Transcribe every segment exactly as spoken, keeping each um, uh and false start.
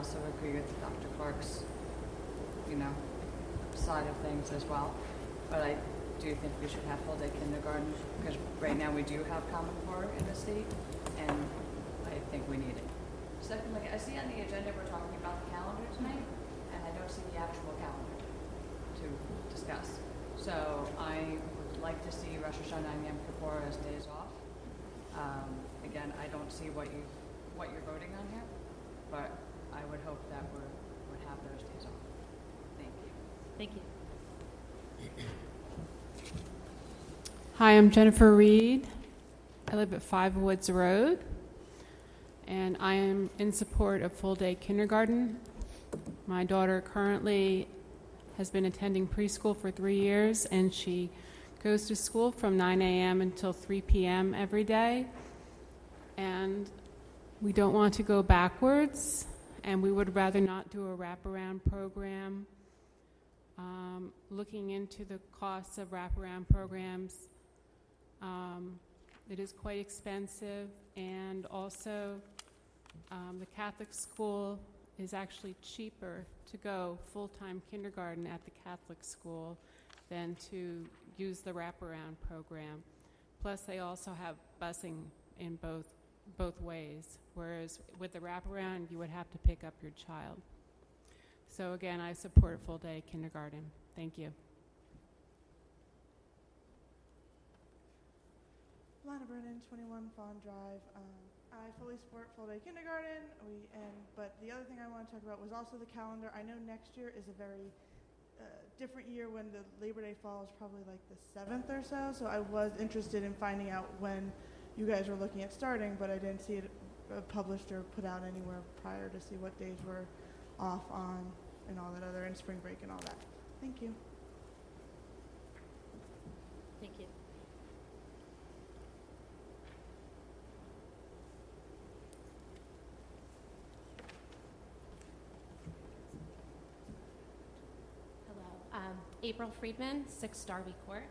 also agree with Doctor Clark's, you know, side of things as well. But I do think we should have full-day kindergarten because right now we do have Common Core in the state, and I think we need it. Secondly, I see on the agenda we're talking about the calendar tonight, and I don't see the actual calendar to discuss. So I would like to see Rosh Hashanah and Yom Kippur as days off. Um, again, I don't see what you what you're voting on here, but I would hope that we would have those days off. Thank you. Thank you. Hi, I'm Jennifer Reed. I live at Five Woods Road, and I am in support of full-day kindergarten. My daughter currently has been attending preschool for three years, and she goes to school from nine a.m. until three p.m. every day. And we don't want to go backwards, and we would rather not do a wraparound program. Um, looking into the costs of wraparound programs, um, it is quite expensive, and also um, the Catholic school is actually cheaper to go full-time kindergarten at the Catholic school than to use the wraparound program. Plus, they also have busing in both both ways, whereas with the wraparound, you would have to pick up your child. So again, I support full-day kindergarten. Thank you. Lana Brennan, twenty-one Fawn Drive. Um, I fully support full-day kindergarten. We and but the other thing I want to talk about was also the calendar. I know next year is a very uh, different year when the Labor Day falls, probably like the seventh or so. So I was interested in finding out when you guys were looking at starting, but I didn't see it uh, published or put out anywhere prior to see what days were off on and all that other, and spring break and all that. Thank you. Thank you. Hello. Um, April Friedman, six Darby Court.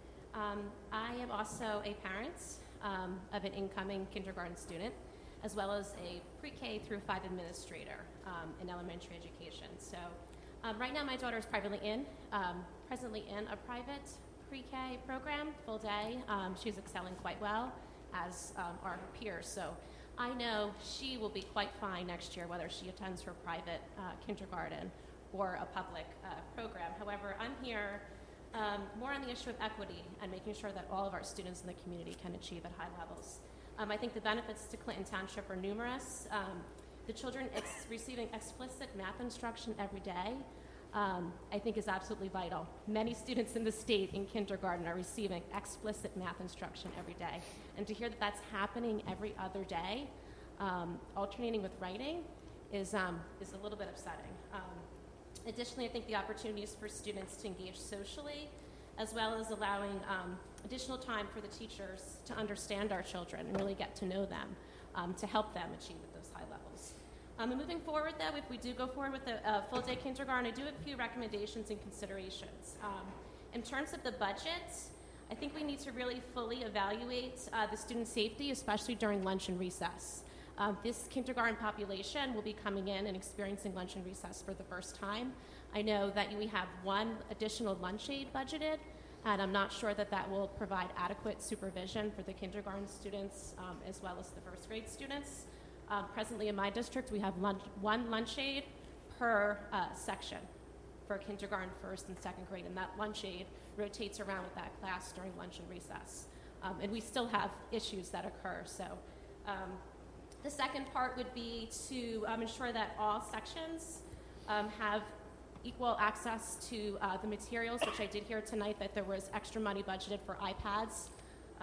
Um, I am also a parent um, of an incoming kindergarten student, as well as a pre-K through five administrator um, in elementary education. So um, right now my daughter is privately in, um, presently in a private pre-K program, full day. Um, she's excelling quite well, as um, are her peers. So I know she will be quite fine next year, whether she attends her private uh, kindergarten or a public uh, program. However, I'm here um, more on the issue of equity and making sure that all of our students in the community can achieve at high levels. Um, I think the benefits to Clinton Township are numerous. Um, the children ex- receiving explicit math instruction every day, um, I think is absolutely vital. Many students in the state in kindergarten are receiving explicit math instruction every day. And to hear that that's happening every other day, um, alternating with writing, is, um, is a little bit upsetting. Um, additionally, I think the opportunities for students to engage socially, as well as allowing um, additional time for the teachers to understand our children and really get to know them, um, to help them achieve at those high levels. Um, and moving forward, though, if we do go forward with a, a full-day kindergarten, I do have a few recommendations and considerations. Um, in terms of the budget, I think we need to really fully evaluate uh, the student safety, especially during lunch and recess. Um, this kindergarten population will be coming in and experiencing lunch and recess for the first time. I know that we have one additional lunch aid budgeted, and I'm not sure that that will provide adequate supervision for the kindergarten students um, as well as the first grade students. Um, presently in my district, we have lunch, one lunch aid per uh, section for kindergarten, first, and second grade, and that lunch aid rotates around with that class during lunch and recess. Um, and we still have issues that occur. So um, the second part would be to um, ensure that all sections um, have equal access to uh, the materials, which I did hear tonight that there was extra money budgeted for iPads. Um,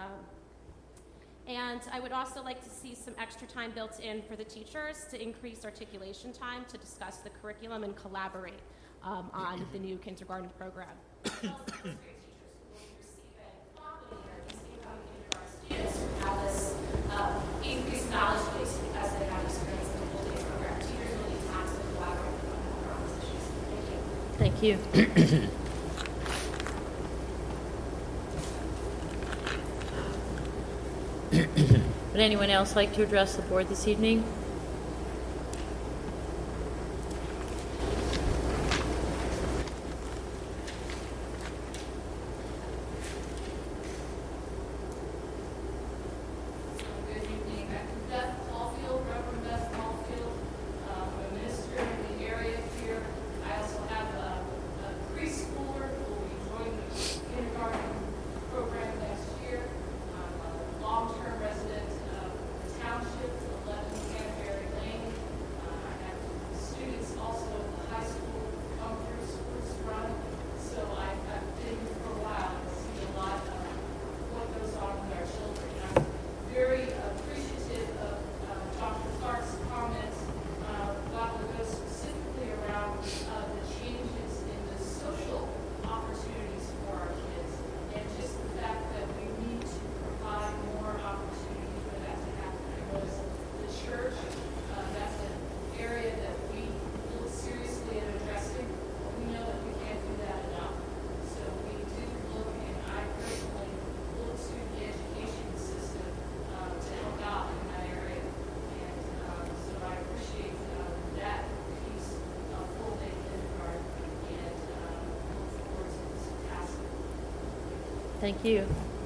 and I would also like to see some extra time built in for the teachers to increase articulation time to discuss the curriculum and collaborate um, on the new kindergarten program. Increased knowledge base because they have experience in the full day program. Teachers will need time to collaborate on these issues. Thank you. Thank you. Would anyone else like to address the board this evening? Thank you.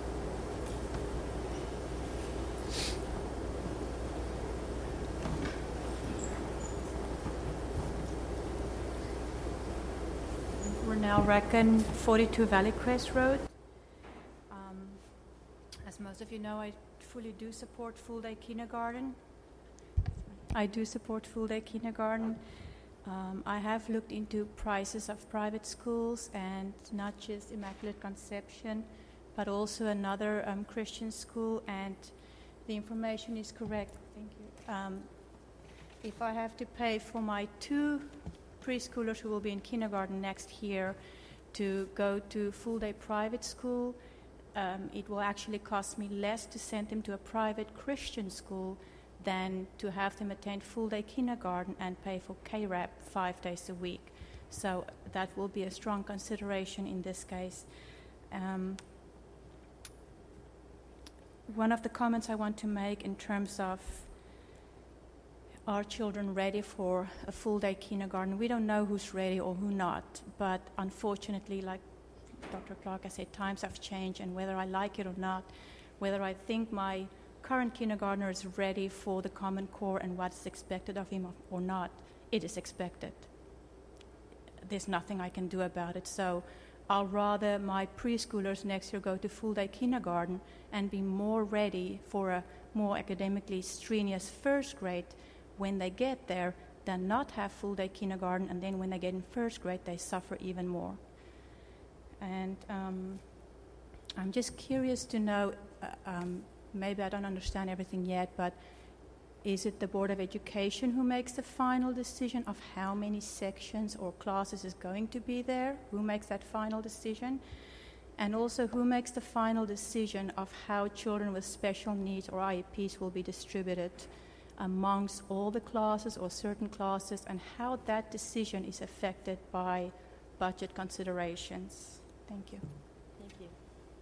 We're now Reckon forty-two Valley Crest Road. Um, as most of you know, I fully do support full-day kindergarten. I do support full-day kindergarten. Um, I have looked into prices of private schools, and not just Immaculate Conception, but also another um, Christian school, and the information is correct. Thank you. Um, if I have to pay for my two preschoolers who will be in kindergarten next year to go to full-day private school, um, it will actually cost me less to send them to a private Christian school than to have them attend full-day kindergarten and pay for K R A P five days a week. So that will be a strong consideration in this case. Um, one of the comments I want to make in terms of are children ready for a full-day kindergarten? We don't know who's ready or who not, but unfortunately, like Doctor Clark has said, times have changed, and whether I like it or not, whether I think my current kindergartner is ready for the Common Core and what's expected of him or not, it is expected. There's nothing I can do about it. So I'll rather my preschoolers next year go to full-day kindergarten and be more ready for a more academically strenuous first grade when they get there than not have full-day kindergarten, and then when they get in first grade, they suffer even more. And um, I'm just curious to know, uh, um, maybe I don't understand everything yet, but is it the Board of Education who makes the final decision of how many sections or classes is going to be there? Who makes that final decision? And also, who makes the final decision of how children with special needs or I E Ps will be distributed amongst all the classes or certain classes, and how that decision is affected by budget considerations? Thank you. Thank you.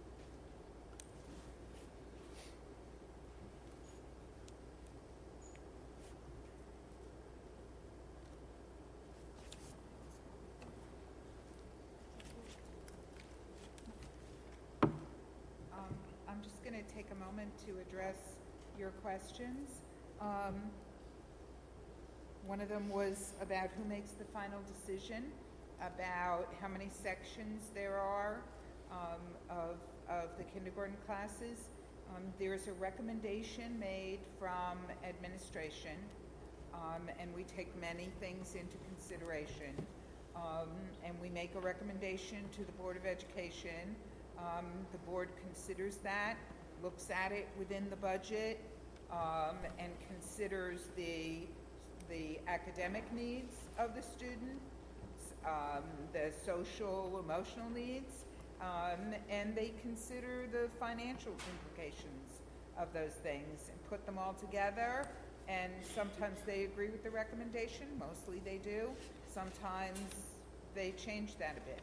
Um, I'm just going to take a moment to address your questions. Um, one of them was about who makes the final decision about how many sections there are um, of, of the kindergarten classes. Um, there's a recommendation made from administration, um, and we take many things into consideration. Um, and we make a recommendation to the Board of Education. Um, the board considers that, looks at it within the budget, um, and considers the, the academic needs of the student, um, the social, emotional needs, um, and they consider the financial implications of those things and put them all together. And sometimes they agree with the recommendation, mostly they do. Sometimes they change that a bit.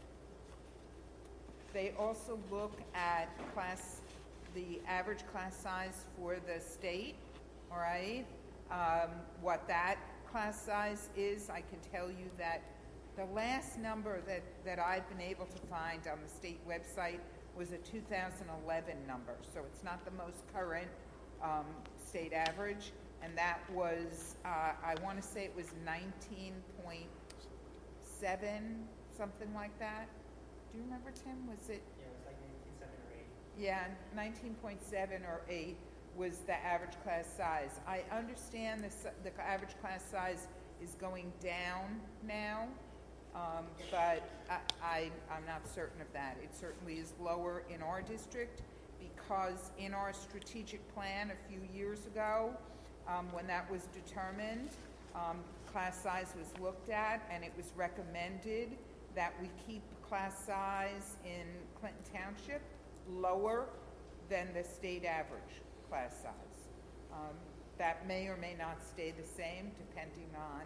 They also look at class, the average class size for the state, all right? Um, what that class size is, I can tell you that the last number that, that I've been able to find on the state website was a two thousand eleven number, so it's not the most current um, state average, and that was, uh, I want to say it was nineteen point seven, something like that. Do you remember, Tim? Was it? Yeah, it was like nineteen point seven or eight. Yeah, nineteen point seven or eight was the average class size. I understand this, the average class size is going down now, um, but I, I, I'm not certain of that. It certainly is lower in our district because in our strategic plan a few years ago, um, when that was determined, um, class size was looked at, and it was recommended that we keep class size in Clinton Township lower than the state average class size. Um, that may or may not stay the same depending on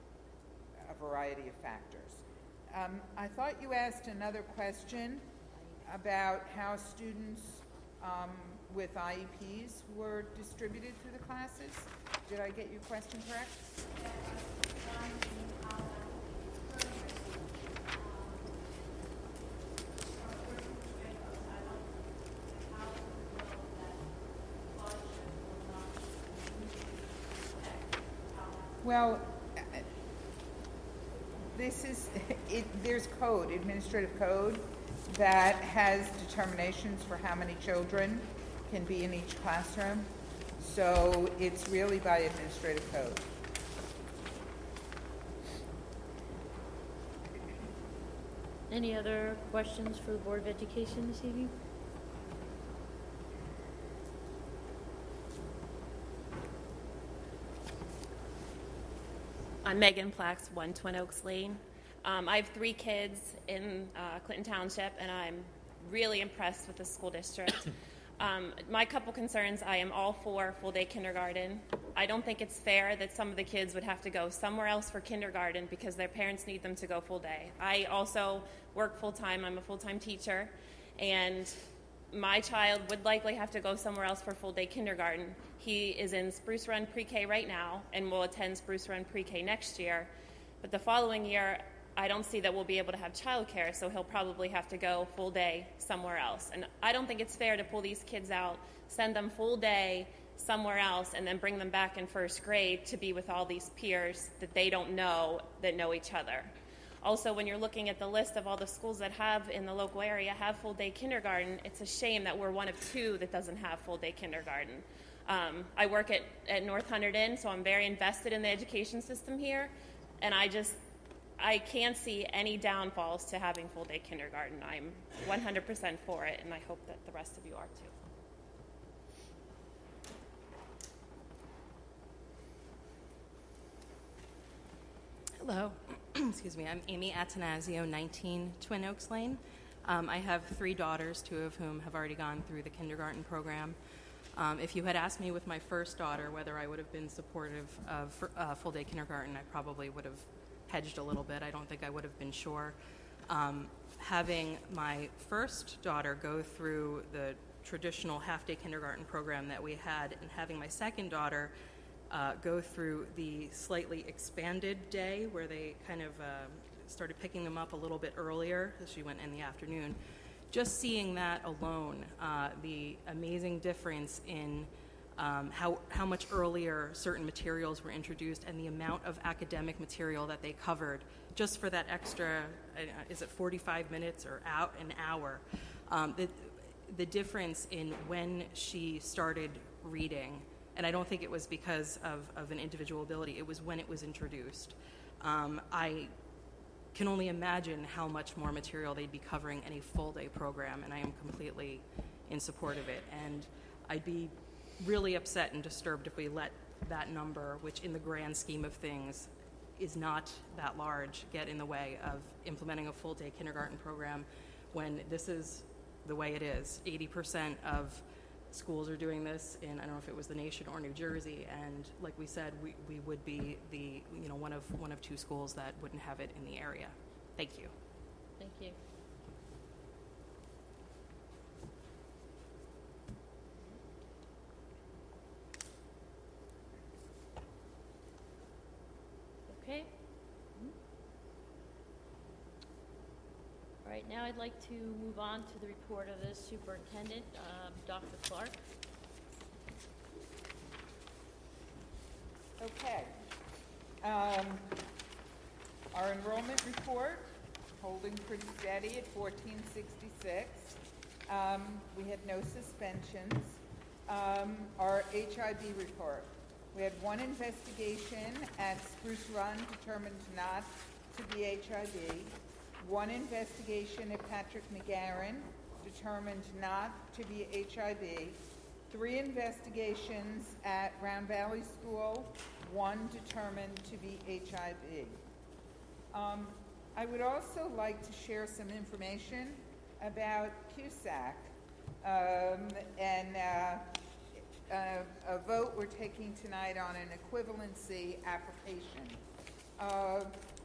a variety of factors. Um, I thought you asked another question about how students um, with I E Ps were distributed through the classes. Did I get your question correct? Well, uh, this is, it, there's code, administrative code, that has determinations for how many children can be in each classroom. So it's really by administrative code. Any other questions for the Board of Education this evening? I'm Megan Plax, one Twin Oaks Lane. Um, I have three kids in uh, Clinton Township, and I'm really impressed with the school district. Um, my couple concerns, I am all for full-day kindergarten. I don't think it's fair that some of the kids would have to go somewhere else for kindergarten because their parents need them to go full-day. I also work full-time. I'm a full-time teacher, and my child would likely have to go somewhere else for full-day kindergarten. He is in Spruce Run Pre-K right now and will attend Spruce Run Pre-K next year. But the following year, I don't see that we'll be able to have childcare, so he'll probably have to go full day somewhere else. And I don't think it's fair to pull these kids out, send them full day somewhere else, and then bring them back in first grade to be with all these peers that they don't know that know each other. Also, when you're looking at the list of all the schools that have in the local area have full day kindergarten, it's a shame that we're one of two that doesn't have full day kindergarten. Um, I work at, at North Hunterdon, so I'm very invested in the education system here, and I just I can't see any downfalls to having full-day kindergarten. I'm one hundred percent for it, and I hope that the rest of you are too. Hello. Excuse me. I'm Amy Atanasio, nineteen Twin Oaks Lane. Um, I have three daughters, two of whom have already gone through the kindergarten program. Um, if you had asked me with my first daughter whether I would have been supportive of uh, full-day kindergarten, I probably would have hedged a little bit. I don't think I would have been sure. Um, having my first daughter go through the traditional half-day kindergarten program that we had, and having my second daughter uh, go through the slightly expanded day where they kind of uh, started picking them up a little bit earlier, as she went in the afternoon, just seeing that alone, uh, the amazing difference in Um, how, how much earlier certain materials were introduced and the amount of academic material that they covered just for that extra, uh, is it forty-five minutes or out an hour? Um, the, the difference in when she started reading, and I don't think it was because of, of an individual ability, it was when it was introduced. Um, I can only imagine how much more material they'd be covering in a full-day program, and I am completely in support of it. And I'd be really upset and disturbed if we let that number, which in the grand scheme of things is not that large, get in the way of implementing a full-day kindergarten program when this is the way it is. eighty percent of schools are doing this in, I don't know if it was the nation or New Jersey, and like we said, we, we would be the, you know, one of one of two schools that wouldn't have it in the area. Thank you. Thank you. Okay. All right, now I'd like to move on to the report of the superintendent, um, Doctor Clark. Okay. Um, our enrollment report, holding pretty steady at fourteen sixty-six. Um, we had no suspensions. Um, our H I V report. We had one investigation at Spruce Run determined not to be H I V. One investigation at Patrick McGarren determined not to be H I V. Three investigations at Round Valley School, one determined to be H I V. Um, I would also like to share some information about Q S A C um, and uh, Uh, a vote we're taking tonight on an equivalency application. Uh,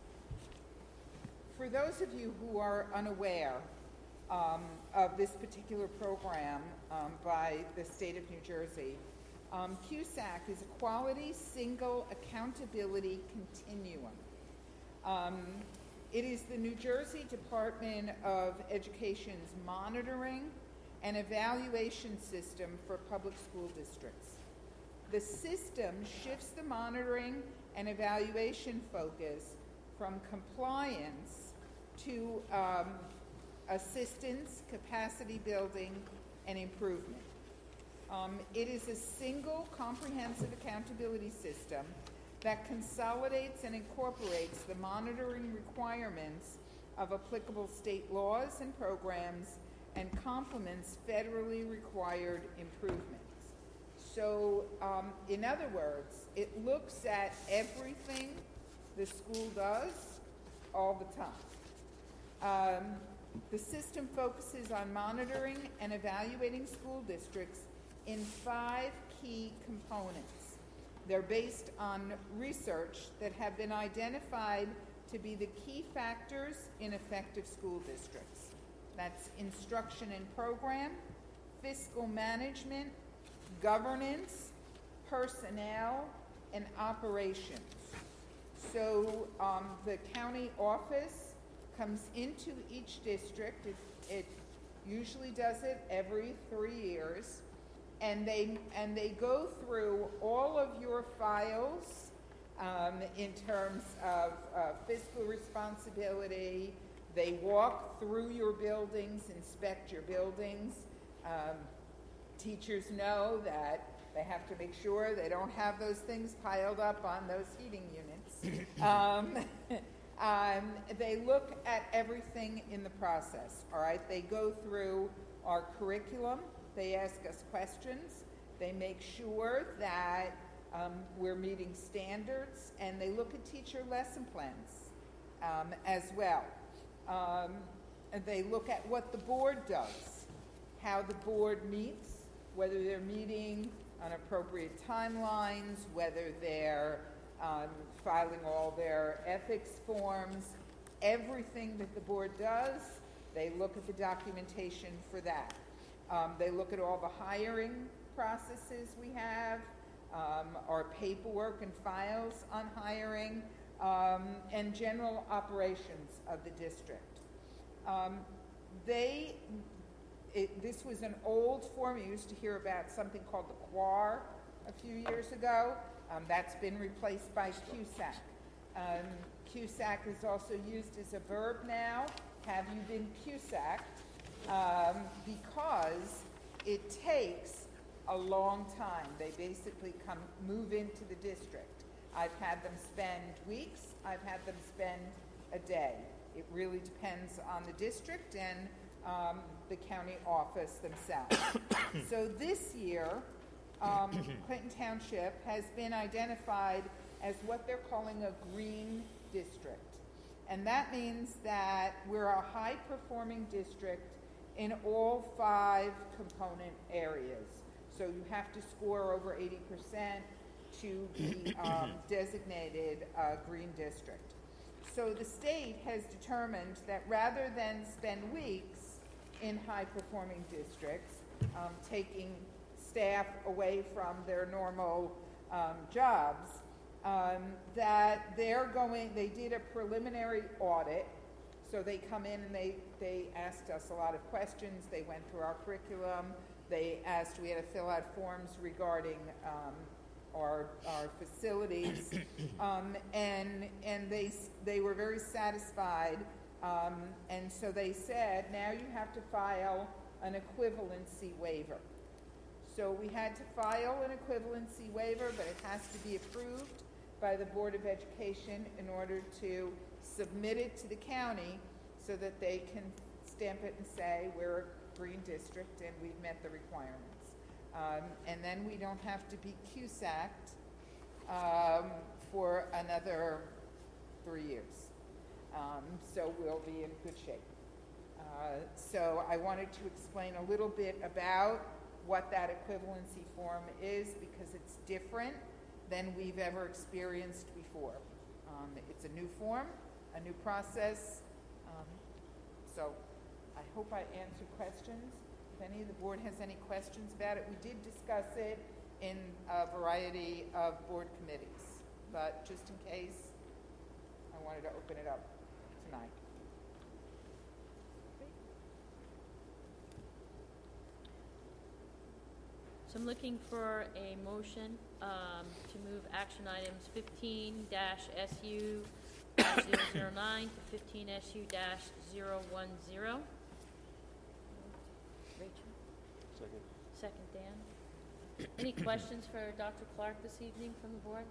for those of you who are unaware um, of this particular program um, by the state of New Jersey, um, Q S A C is a Quality Single Accountability Continuum. Um, it is the New Jersey Department of Education's monitoring and evaluation system for public school districts. The system shifts the monitoring and evaluation focus from compliance to um, assistance, capacity building, and improvement. Um, it is a single comprehensive accountability system that consolidates and incorporates the monitoring requirements of applicable state laws and programs and complements federally required improvements. So, um, in other words, it looks at everything the school does all the time. Um, the system focuses on monitoring and evaluating school districts in five key components. They're based on research that have been identified to be the key factors in effective school districts. That's instruction and program, fiscal management, governance, personnel, and operations. So um, the county office comes into each district. It, it usually does it every three years. And they, and they go through all of your files um, in terms of uh, fiscal responsibility. They walk through your buildings, inspect your buildings. Um, teachers know that they have to make sure they don't have those things piled up on those heating units. um, um, they look at everything in the process, all right? They go through our curriculum. They ask us questions. They make sure that um, we're meeting standards, and they look at teacher lesson plans um, as well. Um, and they look at what the board does, how the board meets, whether they're meeting on appropriate timelines, whether they're um, filing all their ethics forms, everything that the board does, they look at the documentation for that. Um, they look at all the hiring processes we have, um, our paperwork and files on hiring, um, and general operations of the district. Um, they, it, this was an old form. You used to hear about something called the Q U A R a few years ago. Um, that's been replaced by Q S A C. Um, Q S A C is also used as a verb now. Have you been Q S A C'd? Um, because it takes a long time. They basically come move into the district. I've had them spend weeks. I've had them spend a day. It really depends on the district and um, the county office themselves. So this year, um, Clinton Township has been identified as what they're calling a green district. And that means that we're a high-performing district in all five component areas. So you have to score over eighty percent to be um, designated a green district. So the state has determined that rather than spend weeks in high-performing districts, um, taking staff away from their normal um, jobs, um, that they're going, they did a preliminary audit. So they come in and they, they asked us a lot of questions. They went through our curriculum. They asked, we had to fill out forms regarding um, our, our facilities. um, and and they, they were very satisfied. Um, and so they said, now you have to file an equivalency waiver. So we had to file an equivalency waiver, but it has to be approved by the Board of Education in order to submit it to the county so that they can stamp it and say we're a green district and we've met the requirements. Um, and then we don't have to be Q S A C'd um, for another three years. Um, so we'll be in good shape. Uh, so I wanted to explain a little bit about what that equivalency form is because it's different than we've ever experienced before. Um, it's a new form, a new process. Um, so I hope I answered questions. If any of the board has any questions about it, we did discuss it in a variety of board committees. But just in case, I wanted to open it up tonight. So I'm looking for a motion um, to move action items fifteen S U zero zero nine to fifteen S U zero one zero. Rachel? Second. Second, Dan. Any questions for Doctor Clark this evening from the board?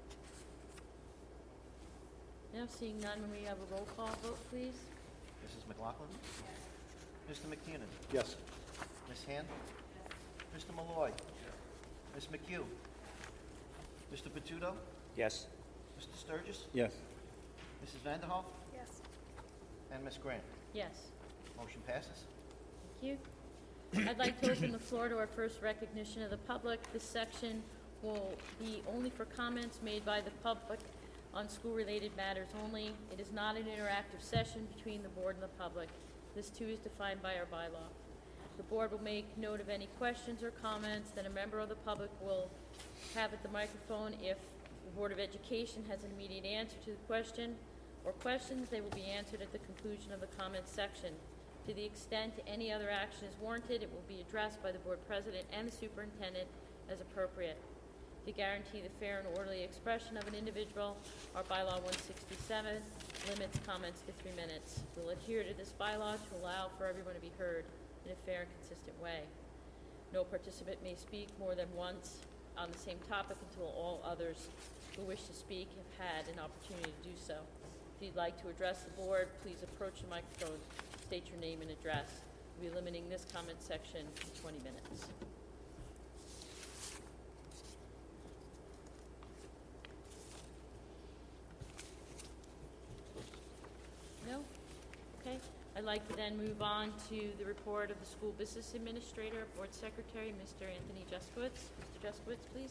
Now, seeing none, when we have a roll call vote, please. Missus McLaughlin? Yes. Mister McKiernan? Yes. Miz Hand? Yes. Mister Malloy? Yes. Miz McHugh? Mister Patudo? Yes. Mister Sturgis? Yes. Missus Vanderhoff? Yes. And Miz Grant? Yes. Motion passes. Thank you. I'd like to open the floor to our first recognition of the public. This section will be only for comments made by the public on school-related matters only. It is not an interactive session between the board and the public. This too is defined by our bylaw. The board will make note of any questions or comments that a member of the public will have at the microphone. If the Board of Education has an immediate answer to the question or questions, they will be answered at the conclusion of the comments section. To the extent any other action is warranted, it will be addressed by the board president and the superintendent as appropriate. To guarantee the fair and orderly expression of an individual, our bylaw one sixty-seven limits comments to three minutes. We'll adhere to this bylaw to allow for everyone to be heard in a fair and consistent way. No participant may speak more than once on the same topic until all others who wish to speak have had an opportunity to do so. If you'd like to address the board, please approach the microphone, state your name and address. We'll be limiting this comment section to twenty minutes. No? Okay. I'd like to then move on to the report of the School Business Administrator, Board Secretary, Mister Anthony Juskowitz. Mister Juskowitz, please.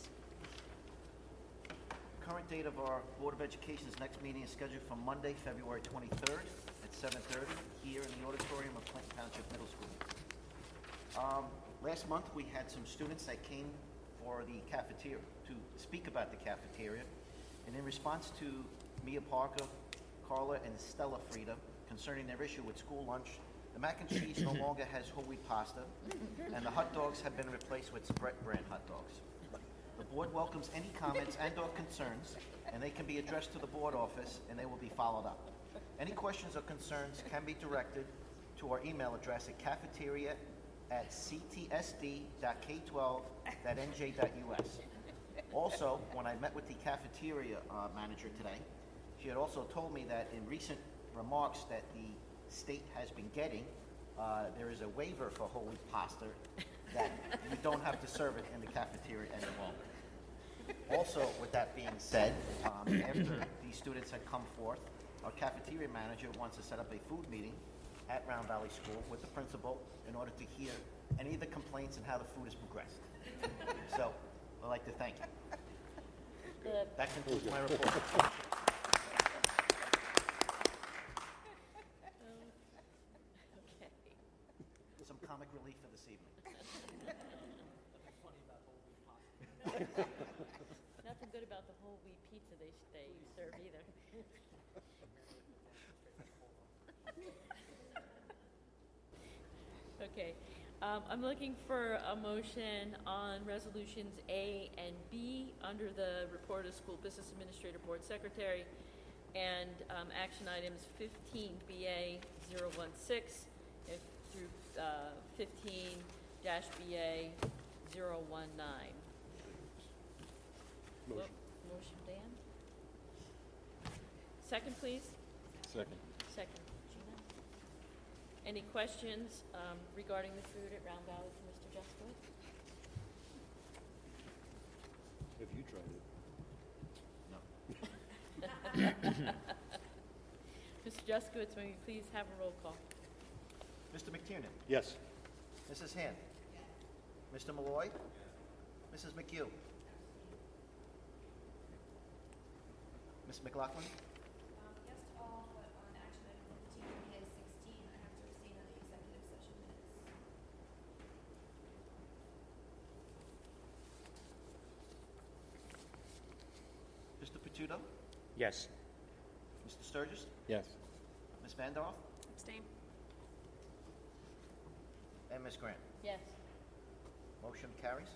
Current date of our Board of Education's next meeting is scheduled for Monday, February twenty-third at seven thirty here in the auditorium of Clinton Township Middle School. Um, last month we had some students that came for the cafeteria, to speak about the cafeteria, and in response to Mia Parker, Carla, and Stella Frieda concerning their issue with school lunch, the mac and cheese no longer has whole wheat pasta, and the hot dogs have been replaced with Brett brand hot dogs. The board welcomes any comments and or concerns, and they can be addressed to the board office, and they will be followed up. Any questions or concerns can be directed to our email address at cafeteria at c t s d dot k twelve dot n j dot u s. Also, when I met with the cafeteria uh, manager today, she had also told me that in recent remarks that the state has been getting, uh, there is a waiver for whole wheat pasta that you don't have to serve it in the cafeteria anymore. Also, with that being said, um, after these students had come forth, our cafeteria manager wants to set up a food meeting at Round Valley School with the principal in order to hear any of the complaints and how the food has progressed. So, I'd like to thank you. The That concludes my report. Some comic relief for this evening. Nothing good about the whole wheat pizza they, they serve either. Okay, um, I'm looking for a motion on resolutions A and B under the report of School Business Administrator Board Secretary and um, action items fifteen B A zero one six if, through uh, fifteen dash B A zero one nine. Motion. Motion, Dan. Second, please. Second. Second, Gina. Any questions um, regarding the food at Round Valley for Mister Juskowitz? Have you tried it? No. Mister Juskowitz, may we please have a roll call? Mister McTiernan? Yes. Missus Hand? Yes. Mister Malloy? Yes. Missus McHugh? Miz McLaughlin? Um, yes to all, but on action item fifteen, B A sixteen, I have to abstain on the executive session minutes. Mister Patudo? Yes. Mister Sturgis? Yes. Miz Vanderhoff? Abstain. And Miz Grant? Yes. Motion carries.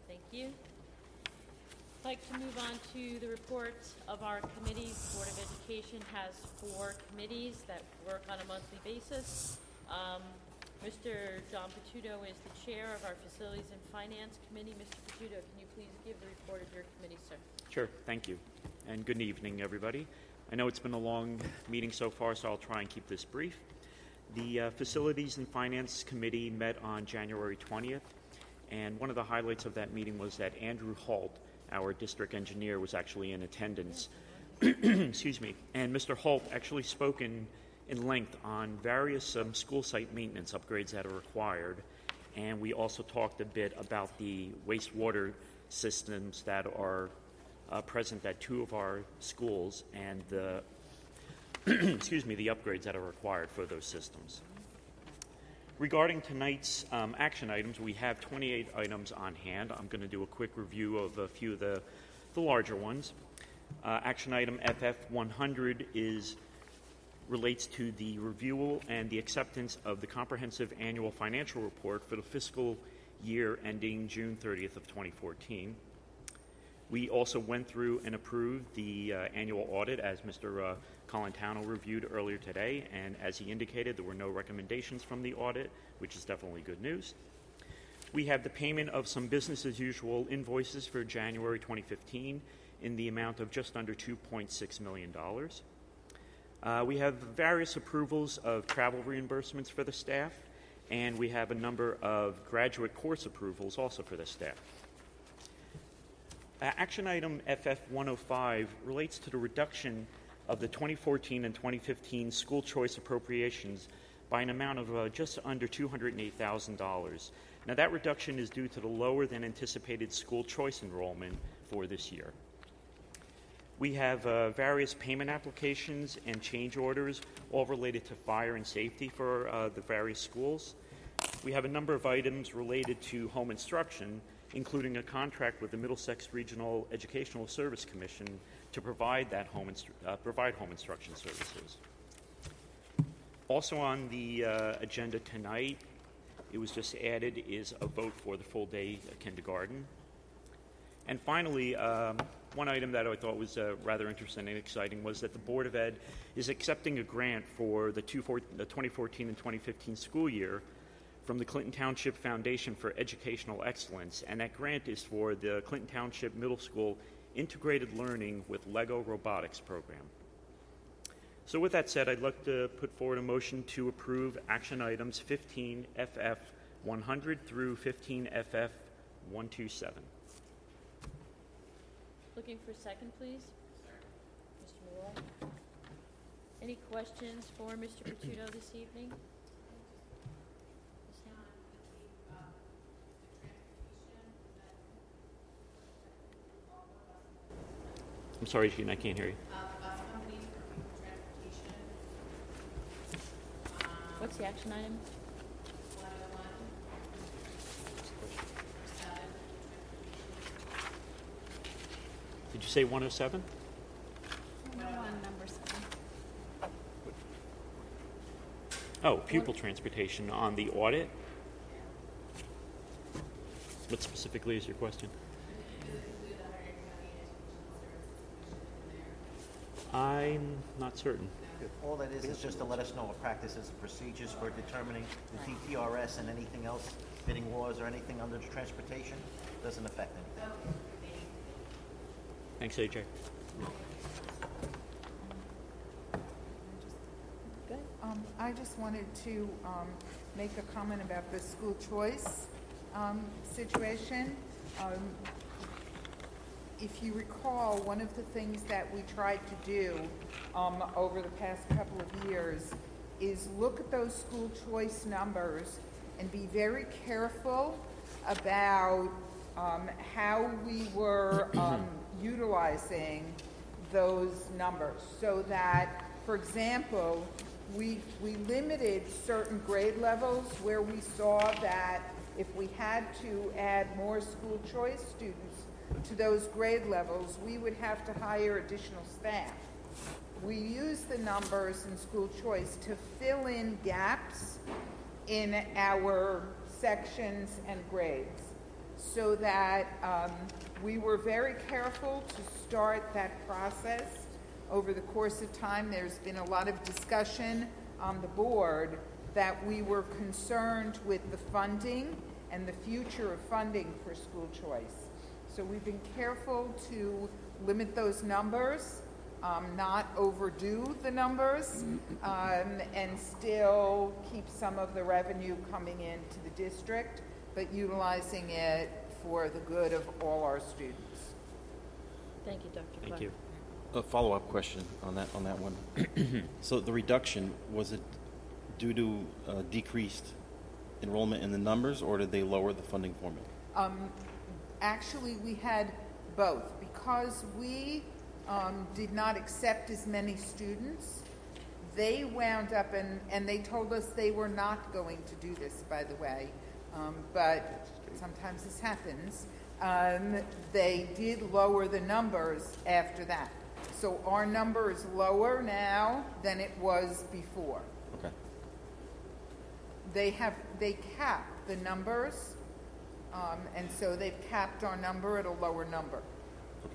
Thank you. I'd like to move on to the reports of our committees. Board of Education has four committees that work on a monthly basis. Um, Mister John Patuto is the chair of our Facilities and Finance Committee. Mister Patuto, can you please give the report of your committee, sir? Sure, thank you. And good evening, everybody. I know it's been a long meeting so far, so I'll try and keep this brief. The uh, Facilities and Finance Committee met on January twentieth, and one of the highlights of that meeting was that Andrew Holt, our district engineer, was actually in attendance. Excuse me. And Mister Holt actually spoke in, in length on various um, school site maintenance upgrades that are required, and we also talked a bit about the wastewater systems that are uh, present at two of our schools and the excuse me, the upgrades that are required for those systems. Regarding tonight's um, action items, we have twenty-eight items on hand. I'm going to do a quick review of a few of the, the larger ones. Uh, action item F F one hundred is relates to the review and the acceptance of the comprehensive annual financial report for the fiscal year ending June thirtieth of twenty fourteen. We also went through and approved the uh, annual audit, as Mister Uh, Colantano reviewed earlier today, and as he indicated, there were no recommendations from the audit, which is definitely good news. We have the payment of some business as usual invoices for January twenty fifteen in the amount of just under two point six million dollars. Uh, we have various approvals of travel reimbursements for the staff, and we have a number of graduate course approvals also for the staff. Uh, action item F F one oh five relates to the reduction of the twenty fourteen and twenty fifteen school choice appropriations by an amount of uh, just under two hundred eight thousand dollars. Now, that reduction is due to the lower than anticipated school choice enrollment for this year. We have uh, various payment applications and change orders, all related to fire and safety for uh, the various schools. We have a number of items related to home instruction, including a contract with the Middlesex Regional Educational Service Commission to provide that home instru- uh, provide home instruction services. Also on the uh, agenda tonight, it was just added, is a vote for the full day kindergarten. And finally, um, one item that I thought was uh, rather interesting and exciting was that the Board of Ed is accepting a grant for the, two, four, the twenty fourteen and twenty fifteen school year from the Clinton Township Foundation for Educational Excellence, and that grant is for the Clinton Township Middle School Integrated Learning with Lego Robotics program. So with that said, I'd like to put forward a motion to approve action items fifteen F F one hundred through fifteen F F one twenty-seven. Looking for a second, please? Mister Morrell. Any questions for Mister Patuto this evening? I'm sorry, Gene, I can't hear you. What's the action item? Did you say one oh seven? One, number seven. Oh, pupil transportation on the audit. What specifically is your question? I'm not certain. All that is is just to let us know what practices and procedures for determining the D T R S and anything else, bidding laws or anything under the transportation, doesn't affect anything. Thanks, A J. Um, I just wanted to um, make a comment about the school choice um, situation. Um, if you recall, one of the things that we tried to do um, over the past couple of years is look at those school choice numbers and be very careful about um, how we were um, utilizing those numbers, so that, for example, we we limited certain grade levels where we saw that if we had to add more school choice students to those grade levels, we would have to hire additional staff. We use the numbers in school choice to fill in gaps in our sections and grades. so that um, we were very careful to start that process. Over the course of time, there's been a lot of discussion on the board that we were concerned with the funding and the future of funding for school choice. So we've been careful to limit those numbers, um, not overdo the numbers, um, and still keep some of the revenue coming into the district, but utilizing it for the good of all our students. Thank you, Doctor Clark. Thank you. A follow-up question on that, on that one. So the reduction, was it due to uh, decreased enrollment in the numbers, or did they lower the funding formula? Um, actually, we had both. Because we um, did not accept as many students, they wound up, and, and they told us they were not going to do this, by the way, um, but sometimes this happens. Um, they did lower the numbers after that. So our number is lower now than it was before. Okay. They have, they cap the numbers, um, and so they've capped our number at a lower number. Okay.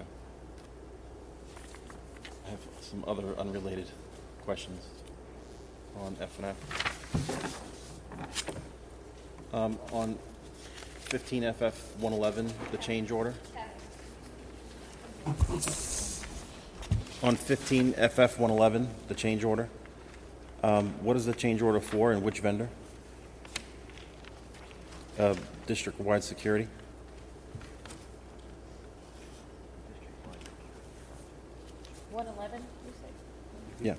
I have some other unrelated questions on F and F. Um, on fifteen F F one eleven, the change order. On fifteen F F one eleven, the change order, um, what is the change order for and which vendor? Uh, district-wide security? one eleven, you say? Yeah.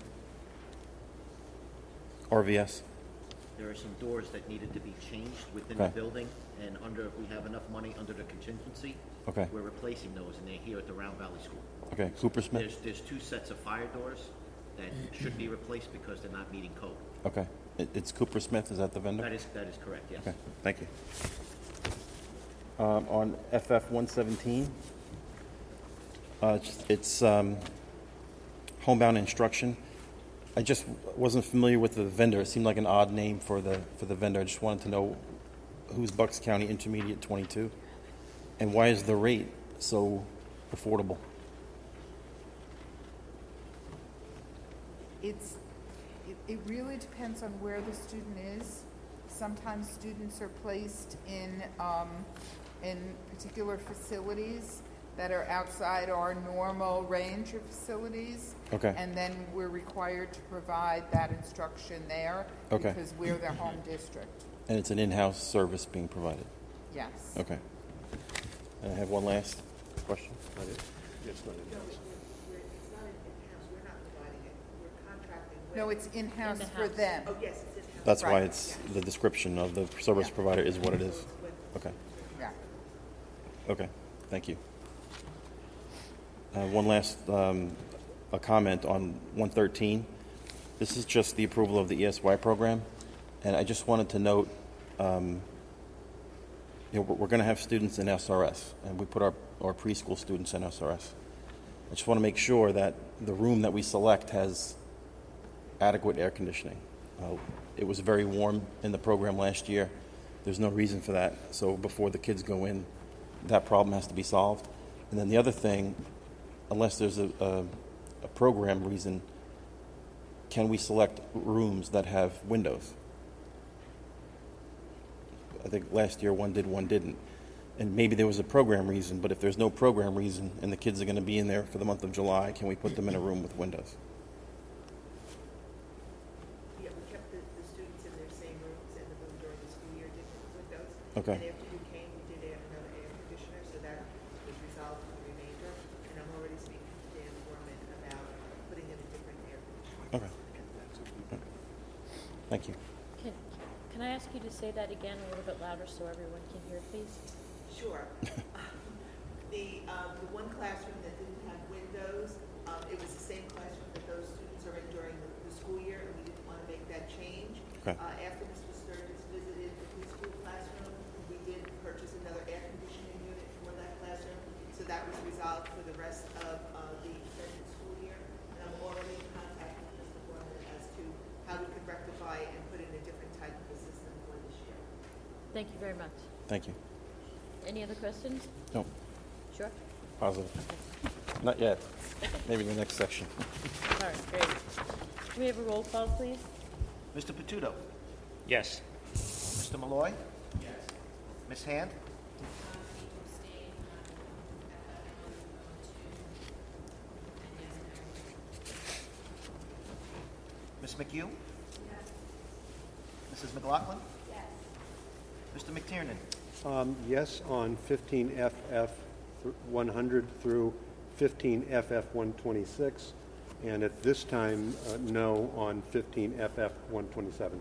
R V S? There are some doors that needed to be changed within Okay. the building, and under, if we have enough money under the contingency, Okay. we're replacing those, and they're here at the Round Valley School. Okay, Cooper Smith? There's, there's two sets of fire doors that should be replaced because they're not meeting code. Okay. It, it's Cooper Smith, is that the vendor? That is, that is correct, yes. Okay, thank you. Um, on F F one seventeen, uh, it's, it's um, homebound instruction. I just wasn't familiar with the vendor. It seemed like an odd name for the for the vendor. I just wanted to know who's Bucks County Intermediate twenty-two, and why is the rate so affordable? It's, it, it really depends on where the student is. Sometimes students are placed in, um, in particular facilities that are outside our normal range of facilities. Okay. And then we're required to provide that instruction there. Okay. Because we're their home district. And it's an in-house service being provided. Yes. Okay. And I have one last question. No, it's in-house for In-house. them. Oh, yes, it's in-house. That's why Right. it's the description of the service provider is what it is. Okay. Yeah. Okay. Thank you. Uh, one last um, a comment on one thirteen. This is just the approval of the E S Y program, and I just wanted to note, um, you know, we're, we're going to have students in S R S, and we put our, our preschool students in S R S. I just want to make sure that the room that we select has adequate air conditioning. Uh, it was very warm in the program last year. There's no reason for that. So before the kids go in, that problem has to be solved. And then the other thing, unless there's a, a, a program reason, can we select rooms that have windows? I think last year one did, one didn't. And maybe there was a program reason, but if there's no program reason and the kids are going to be in there for the month of July, can we put them in a room with windows? Yeah, we kept the, the students in their same rooms, and the room during the school year did have windows. Okay. And after you came, we did add another air conditioner, so that was resolved for the remainder. And I'm already speaking to Dan Gorman about putting in a different air conditioner. Okay. Thank you. Can, can I ask you to say that again a little bit louder so everyone can hear, please? Sure. The, um, the one classroom that didn't have windows, um, it was the same classroom that those students are in during the, the school year, and we didn't want to make that change. Okay. Uh, after Mister Sturgis visited the preschool classroom, we did purchase another air conditioning unit for that classroom, so that was resolved for the rest of, uh, the extended school year. And I'm already in contact with Mister Gorman as to how we could rectify and put in a different type of a system for this year. Thank you very much. Thank you. Any other questions? No, Sure. positive. Not yet. Maybe in the next section. All right, great. Can we have a roll call, please? Mister Patudo? Yes. Mister Malloy? Yes. Miss Hand? Miss McHugh? Yes. Missus McLaughlin? Yes. Mister McTiernan? Um, yes on fifteen F F one hundred through fifteen F F one twenty-six, and at this time, uh, no on fifteen F F one twenty-seven.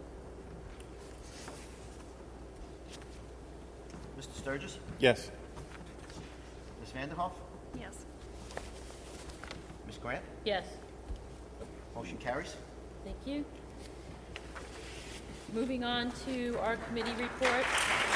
Mister Sturgis? Yes. Miss Vanderhoff? Yes. Miss Grant? Yes. Motion carries. Thank you. Moving on to our committee report.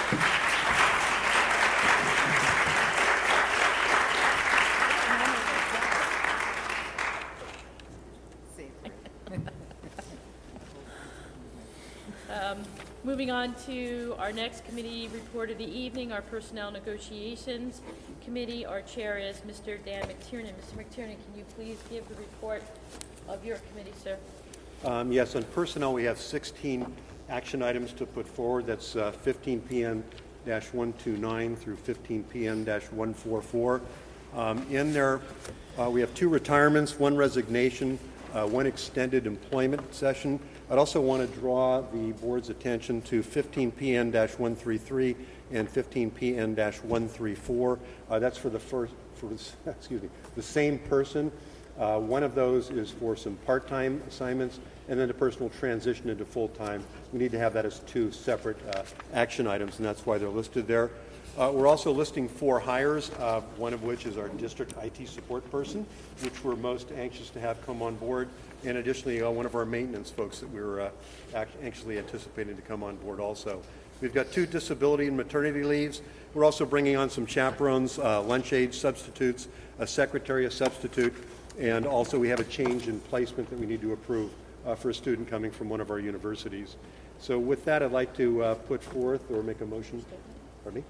Um, Moving on to our next committee report of the evening, our Personnel Negotiations Committee. Our chair is Mister Dan McTiernan. Mister McTiernan, can you please give the report of your committee, sir? Um, yes, on personnel, we have sixteen action items to put forward. That's uh, fifteen P M one twenty-nine through fifteen P M one forty-four. Um, in there, uh, we have two retirements, one resignation, uh, one extended employment session. I'd also want to draw the board's attention to fifteen P M one thirty-three and fifteen P M one thirty-four. Uh, that's for the first, for excuse me, the same person. Uh, one of those is for some part-time assignments, and then the person will transition into full-time. We need to have that as two separate uh, action items, and that's why they're listed there. Uh, we're also listing four hires, uh, one of which is our district I T support person, which we're most anxious to have come on board, and additionally uh, one of our maintenance folks that we're uh, act- anxiously anticipating to come on board also. We've got two disability and maternity leaves. We're also bringing on some chaperones, uh, lunch age substitutes, a secretary, a substitute, and also we have a change in placement that we need to approve uh, for a student coming from one of our universities. So with that, I'd like to uh, put forth or make a motion. Pardon me?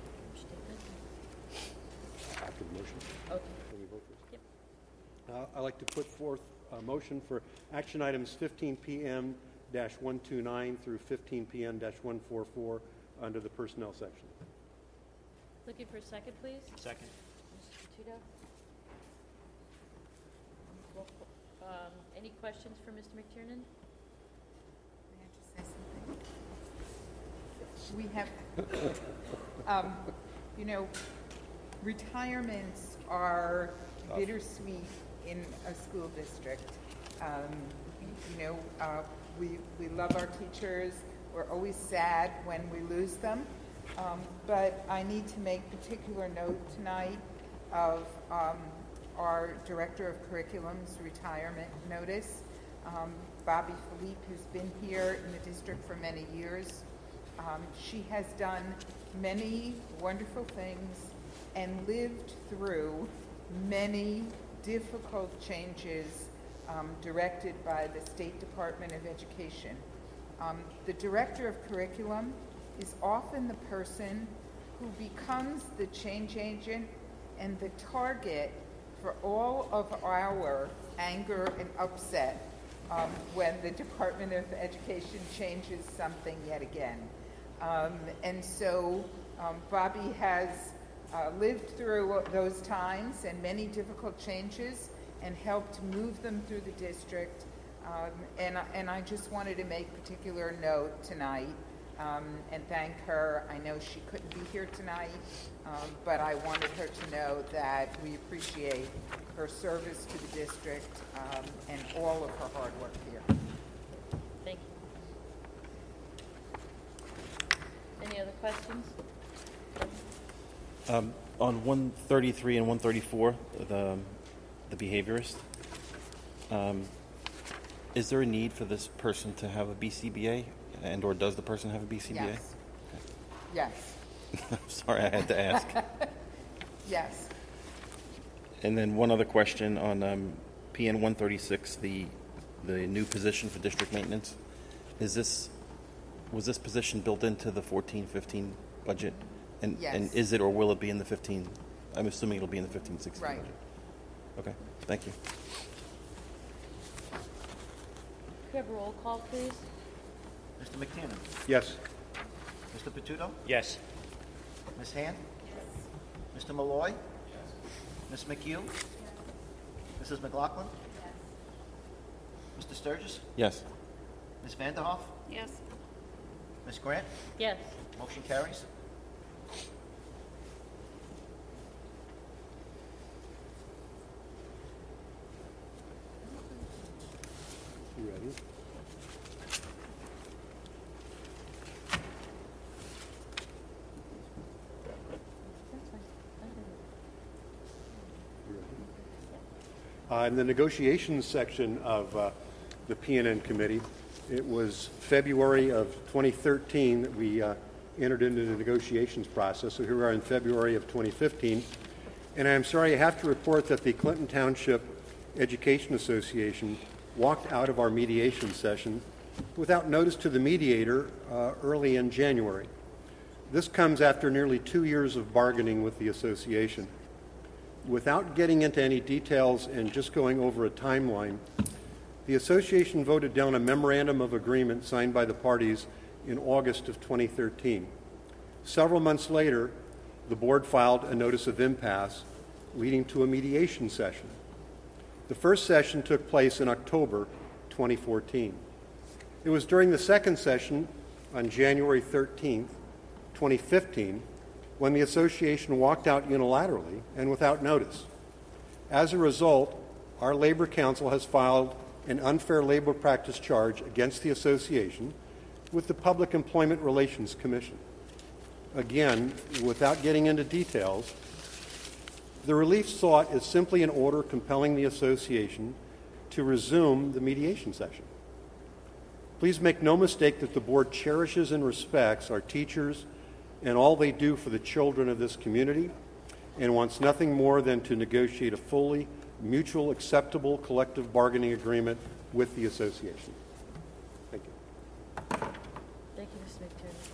After the motion. Okay. Can we vote first? Yep. Uh, I'd like to put forth a motion for action items fifteen P M one twenty-nine through fifteen P M one forty-four under the personnel section. Looking for a second, please? Second. Mister Patudo? Um, any questions for Mister McTiernan? May I just say something? We have, um, you know, retirements are bittersweet in a school district. Um, you know, uh, we, we love our teachers. We're always sad when we lose them. Um, but I need to make particular note tonight of um, our Director of Curriculum's retirement notice. Um, Bobby Philippe, who's been here in the district for many years. Um, she has done many wonderful things and lived through many difficult changes um, directed by the State Department of Education. Um, the Director of Curriculum is often the person who becomes the change agent and the target for all of our anger and upset um, when the Department of Education changes something yet again. Um, and so um, Bobby has uh, lived through those times and many difficult changes and helped move them through the district. Um, and, and I just wanted to make particular note tonight um, and thank her. I know she couldn't be here tonight, um, but I wanted her to know that we appreciate her service to the district um, and all of her hard work here. Thank you. Any other questions? Um, on one thirty-three and one thirty-four, the, the behaviorist, um, is there a need for this person to have a B C B A, and or does the person have a B C B A? Yes. Yes. I'm sorry, I had to ask. Yes. And then one other question on um, P N one thirty-six, the the new position for district maintenance. Is this was this position built into the fourteen fifteen budget And, and Yes. is it or will it be in the fifteen? I'm assuming it'll be in the fifteen sixteen Right. budget. Okay, thank you. Could I have a roll call, please? Mister McTiernan? Yes. Mister Patudo? Yes. Miz Hand? Yes. Mister Malloy? Yes. Miz McHugh? Yes. Missus McLaughlin? Yes. Mister Sturgis? Yes. Miz Vanderhoff? Yes. Miz Grant? Yes. Motion carries. You ready? Uh, in the negotiations section of uh, the P N N committee, it was February of twenty thirteen that we uh, entered into the negotiations process. So here we are in February of twenty fifteen. And I'm sorry, I have to report that the Clinton Township Education Association walked out of our mediation session without notice to the mediator uh, early in January. This comes after nearly two years of bargaining with the association. Without getting into any details and just going over a timeline, the association voted down a memorandum of agreement signed by the parties in August of twenty thirteen. Several months later, the board filed a notice of impasse, leading to a mediation session. The first session took place in October twenty fourteen. It was during the second session on January thirteenth, twenty fifteen, when the association walked out unilaterally and without notice. As a result, our Labor Council has filed an unfair labor practice charge against the association with the Public Employment Relations Commission. Again, without getting into details, the relief sought is simply an order compelling the association to resume the mediation session. Please make no mistake that the board cherishes and respects our teachers and all they do for the children of this community, and wants nothing more than to negotiate a fully mutual acceptable collective bargaining agreement with the association. Thank you. Thank you, Mister McTiernan.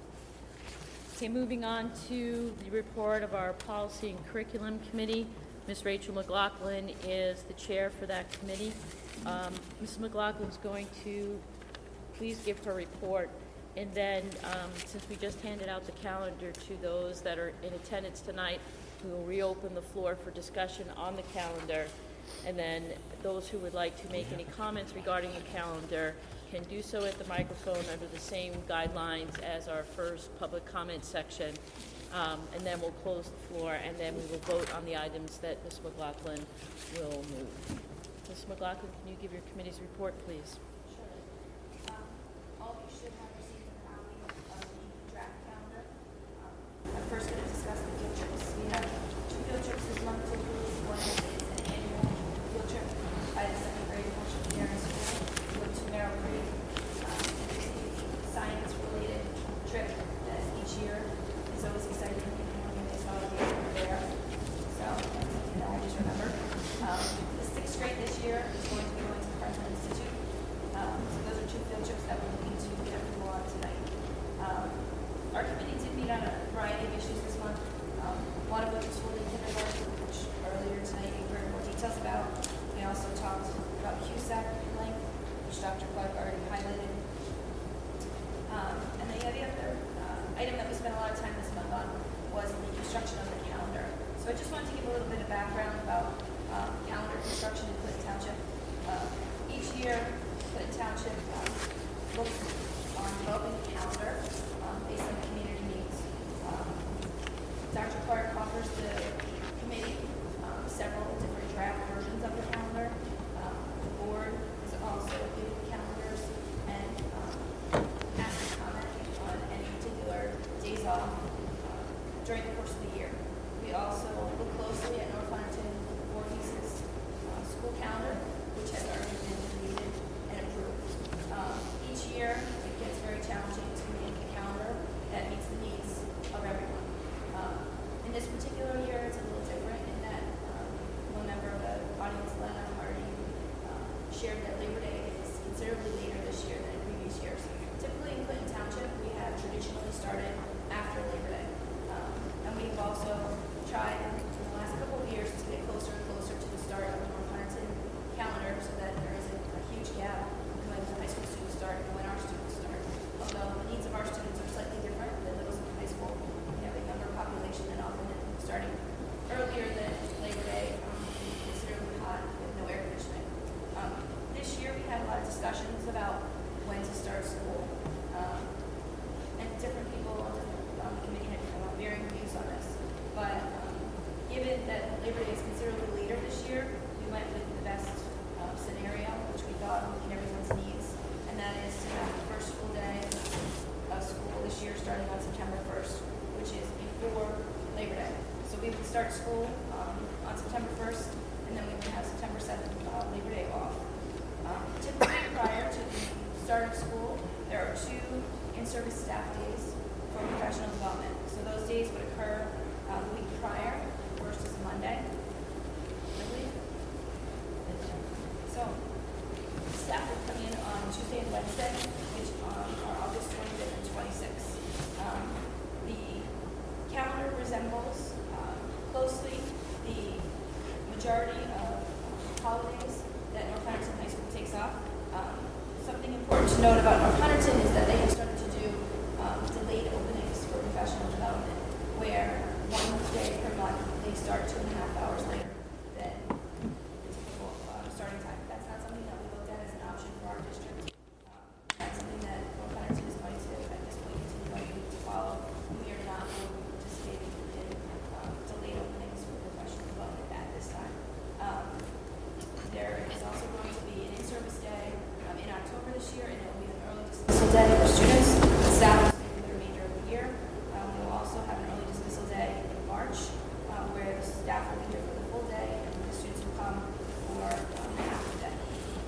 Okay, moving on to the report of our Policy and Curriculum Committee. Miz Rachel McLaughlin is the chair for that committee. Um, Missus McLaughlin is going to please give her report. And then, um, since we just handed out the calendar to those that are in attendance tonight, we will reopen the floor for discussion on the calendar. And then those who would like to make any comments regarding the calendar can do so at the microphone under the same guidelines as our first public comment section. Um, and then we'll close the floor, and then we will vote on the items that Miz McLaughlin will move. Miz McLaughlin, can you give your committee's report, please? I'm first going to discuss the field trips. We have two field trips this month to approve. One is an annual field trip by the second grade portion of the Aaron School. We go to Merrill Creek. Um, it's a science-related trip that each year is always exciting when they saw the game over there. So, you know, I just remember. Um, the sixth grade this year is going to be going to the Franklin Institute. Um, so those are two field trips that we're looking to get approval on tonight. Um, Our committee did meet on a variety of issues this month, um, one of which was full day kindergarten, which earlier tonight you heard more details about. We also talked about Q S A C in length, which Doctor Clark already highlighted. Um, and then the other uh, item that we spent a lot of time this month on was the construction of the calendar. So I just wanted to give a little bit of background about um, calendar construction in Clinton Township. Uh, each year, Clinton Township um, looks on developing a calendar um, based on the community needs. Um, Doctor Clark offers the committee um, several different draft versions of the calendar. Um, the board is also given calendars and um, asks to comment on any particular days off uh, during the course of the year. We also look closely at North Huntington Voorhees' uh, school calendar, which has already been created and approved. Um, each year, it gets very challenging to make a calendar that meets the needs of everyone. Um, in this particular year, it's a little different in that um, one member of the audience, Lena, already uh, shared that Labor Day is considerably later this year than in previous years. Typically in Clinton Township, we have traditionally started after Labor Day. Um, starting on September first, which is before Labor Day. So we would start school um, on September first, and then we would have September seventh, uh, Labor Day off. Um, typically, prior to the start of school, there are two in-service staff days for professional development. So those days would occur uh, the week prior. First is a Monday, I believe. So staff will come in on Tuesday and Wednesday, which um, are August twenty-fifth and twenty-sixth. Um, the calendar resembles uh, closely the majority of holidays that North Hunterdon High School takes off. Um, something important to note about North Hunterdon is that they have started to do um, delayed openings for professional development, where one day per month they start two and a half hours later than the typical uh, starting time. That's not something that we looked at as an option for our district. Um, that's something that North Hunterdon is going to, at this point, continue to follow. We are not going to be participating in um, delayed openings for professional development at this time. Um, there is also going to be an in-service day um, in October this year, and it will be an early dismissal day for students. The staff will stay for the remainder of the year. Um, we will also have an early dismissal day in March, um, where the staff will be here for the full day, and the students will come for um, half the day.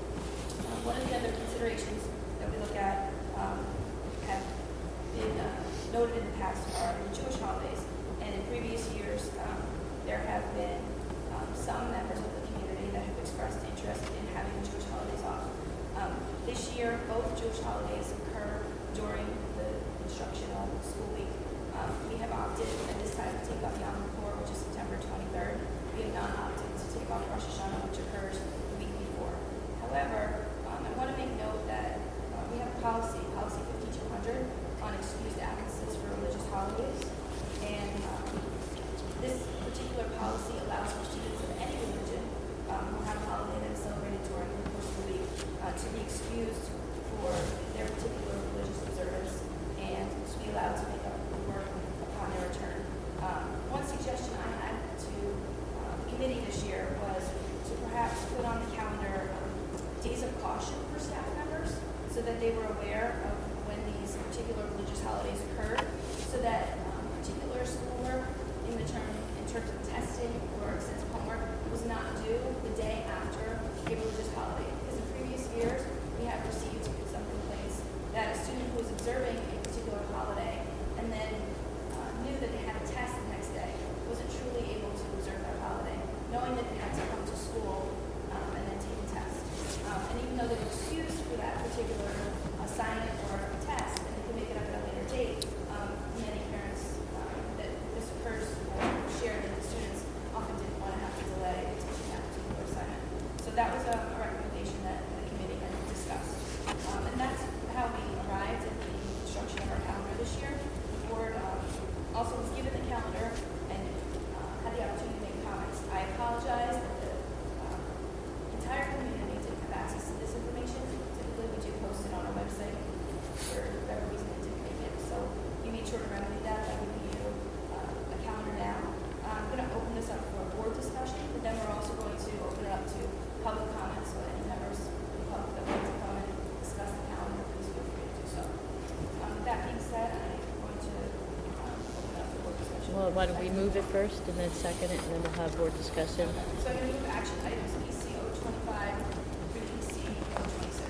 Um, one of the other considerations that we look at um, have been uh, noted in the past are the Jewish holidays, and in previous years um, there have been um, some members of the community that have expressed interest in having the Jewish holidays off. Um, this year, both Jewish holidays occur during the instructional school week. Um, we have opted at this time to take off Yom Kippur, which is September twenty-third. We have not opted to take off Rosh Hashanah, which occurs the week before. However, um, I want to make note that uh, we have a policy, policy fifty-two hundred, on excused absences for religious holidays. And um, this particular policy allows for students of any religion um, who have a holiday that is celebrated during the course of the week uh, to be excused for their particular religious observance and to be allowed to make up the work upon their return. Um, one suggestion I had to uh, the committee this year was to perhaps put on the calendar um, days of caution for staff members so that they were aware of when these particular religious holidays occurred, so that um, particular schoolwork in the term in terms of testing or extensive homework was not due the day after a religious holiday. Because in previous years, we have received some complaints that a student who was observing a particular holiday and then uh, knew that they had a test the next day wasn't truly able to observe that holiday, knowing that they had to come to school um, and then take a test. Um, and even though they were excused for that particular assignment or test, and they can make it up at a later date, um, many parents um, that this occurs uh, shared that the students often didn't want to have to delay taking that particular assignment. So that was a, a recommendation that the committee had discussed. Um, and that's how we arrived at the construction of our calendar this year. The board um, also was given the calendar and uh, had the opportunity to make comments. I apologize that the um, entire community didn't have access to this information. Typically we do post it on our website. For whatever reason it didn't make it. So we made sure to remedy that by giving you uh, a calendar now. I'm going to open this up for a board discussion, but then we're also going to open it up to public comments, so any members of the public that want to come and discuss the calendar, please feel free to do so. Um, with that being said, I'm going to um, open it up for board discussion. Well, why don't we move it first and then second it, and then we'll have board discussion. So I'm going to move action items P C O twenty-five through P C O twenty-six.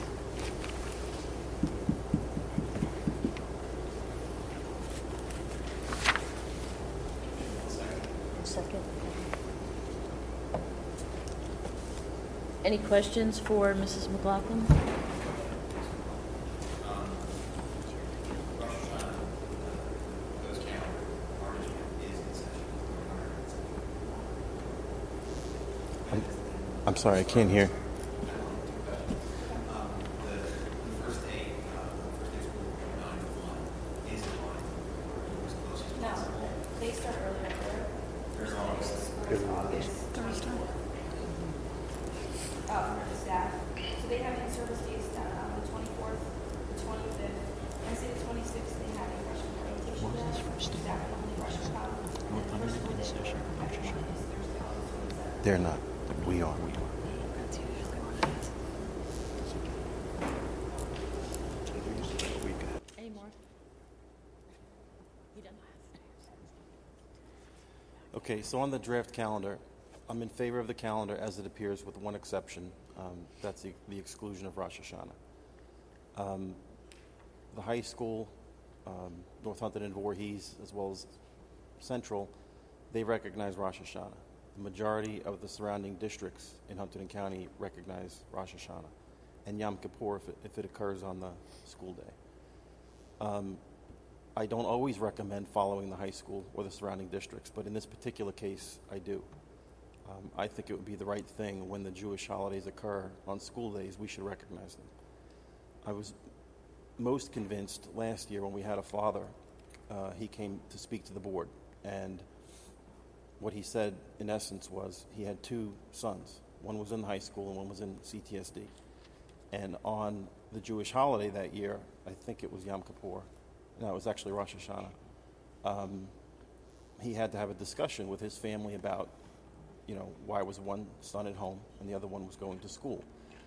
Second. Any questions for Missus McLaughlin? I'm, I'm sorry, I can't hear. No, they start earlier. Their first day of school is August twenty-fourth. Uh, for the staff. So they have in-service days done on the twenty-fourth, the twenty-fifth. Wednesday the twenty-sixth, they have a freshman orientation day. Staff will only freshman come. And the first full day for everyone is Thursday, August twenty-seventh. They're not. We are. Any more? You done? Okay, so on the draft calendar, I'm in favor of the calendar as it appears with one exception. Um, that's the, the exclusion of Rosh Hashanah. Um, the high school, um, Northampton and Voorhees, as well as Central, they recognize Rosh Hashanah. The majority of the surrounding districts in Hunterdon County recognize Rosh Hashanah and Yom Kippur if it, if it occurs on the school day. Um, I don't always recommend following the high school or the surrounding districts, but in this particular case, I do. Um, I think it would be the right thing when the Jewish holidays occur on school days, we should recognize them. I was most convinced last year when we had a father, uh, he came to speak to the board, and what he said in essence was he had two sons. One was in high school and one was in C T S D. And on the Jewish holiday that year, I think it was Yom Kippur, no, it was actually Rosh Hashanah, um, he had to have a discussion with his family about, you know, why was one son at home and the other one was going to school?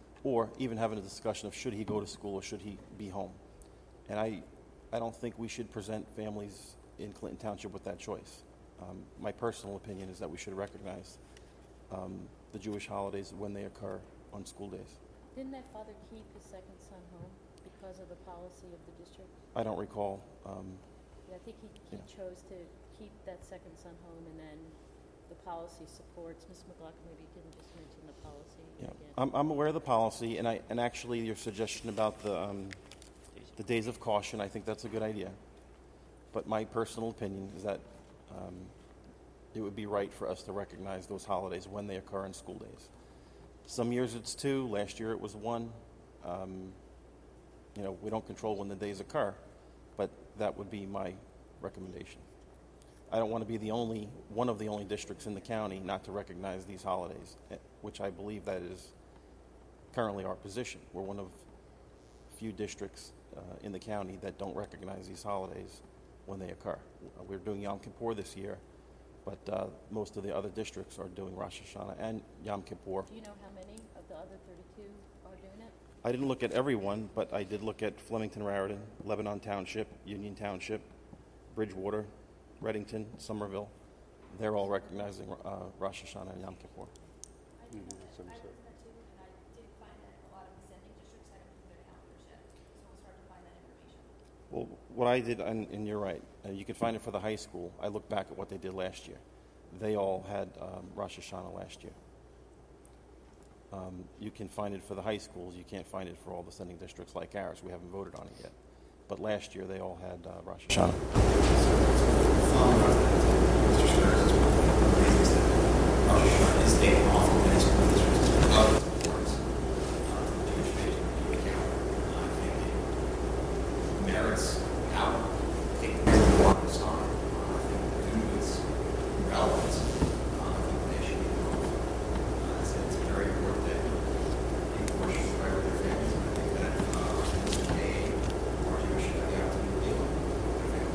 Or even having a discussion of should he go to school or should he be home? And I, I don't think we should present families in Clinton Township with that choice. Um, my personal opinion is that we should recognize um, the Jewish holidays when they occur on school days. Didn't that father keep his second son home because of the policy of the district? I don't recall. Um, Yeah, I think he, he yeah. chose to keep that second son home, and then the policy supports. Miz McLaughlin, maybe you can just mention the policy yeah. again. I'm, I'm aware of the policy, and I and actually your suggestion about the um, the days of caution, I think that's a good idea. But my personal opinion is that um, it would be right for us to recognize those holidays when they occur on school days. Some years it's two. Last year it was one. Um, you know, we don't control when the days occur, but that would be my recommendation. I don't want to be the only one of the only districts in the county not to recognize these holidays, which I believe that is currently our position. We're one of few districts uh, in the county that don't recognize these holidays when they occur. We're doing Yom Kippur this year, but uh, most of the other districts are doing Rosh Hashanah and Yom Kippur. Do you know how many of the other thirty-two are doing it? I didn't look at everyone, but I did look at Flemington, Raritan, Lebanon Township, Union Township, Bridgewater, Reddington, Somerville. They're all recognizing uh, Rosh Hashanah and Yom Kippur. I did that, I looked at that too, and I did find that a lot of descending districts haven't put their calendars yet, so it was hard to find that information. Well, what I did, and, and you're right, uh, you can find it for the high school. I looked back at what they did last year. They all had um, Rosh Hashanah last year. Um, you can find it for the high schools. You can't find it for all the sending districts like ours. We haven't voted on it yet. But last year they all had uh, Rosh Hashanah. Merits out, take the importance on, I think, due to its relevance, I think they should be involved. Uh, it's, it's a very important day. Unfortunately, for their families, I think that uh, in this day, our Jewish should have the opportunity to deal with their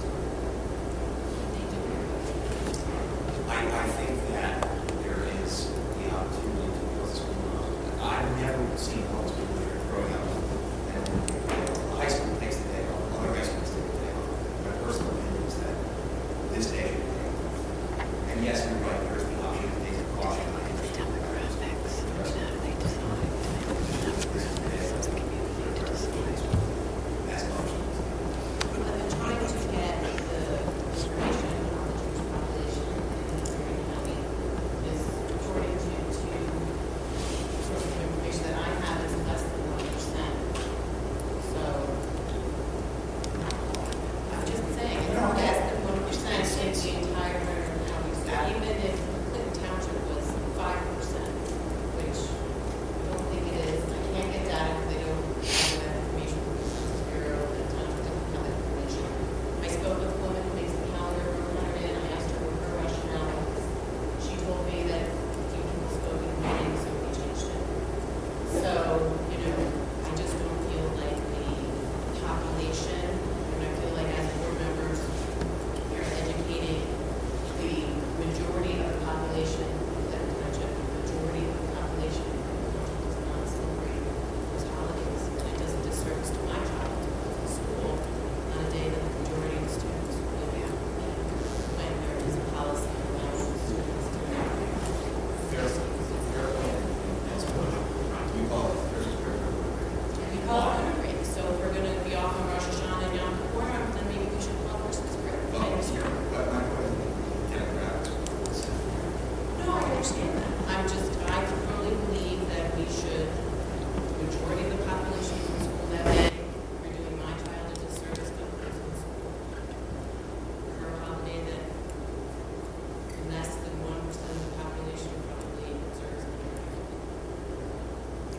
families. I, I think that there is the opportunity to build school. I've never seen all school here growing up. And the high school takes the day off. Other high schools take the day off. My personal opinion is that this day should be taken off. And yes, you're right, there's the option of days of caution. I understand the demographics. They decide. That's an option. I've been trying to get the information on the Jewish population in Hungary County is according to, to sources of information that I have is less than one percent. So I'm just saying it's less than one percent in the entire Hungary County. So even if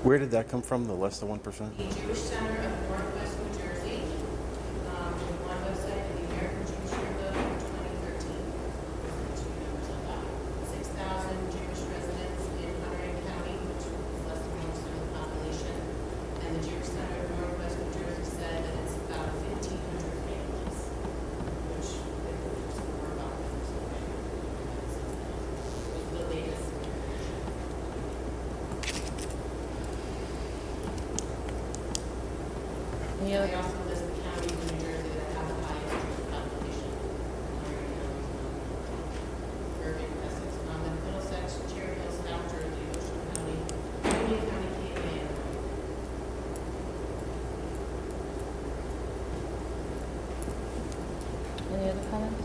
Where did that come from, the less than one percent? The Jewish Center of Northwest New Jersey, um, on one website, and the American Jewish Yearbook for twenty thirteen. Two numbers on that. Six thousand Jewish residents in Hunterdon County, which is less than one percent of the population. And the Jewish Center of Northwest New Jersey said that it's about fifteen hundred families, which they were just more about. The latest. Any other? They also list the counties in New Jersey that have the highest Jewish population. Irving, Essex, Monmouth, Middlesex, Cherry Hill, South Jersey, Ocean County, Union County, Cape Ann. Any other comments?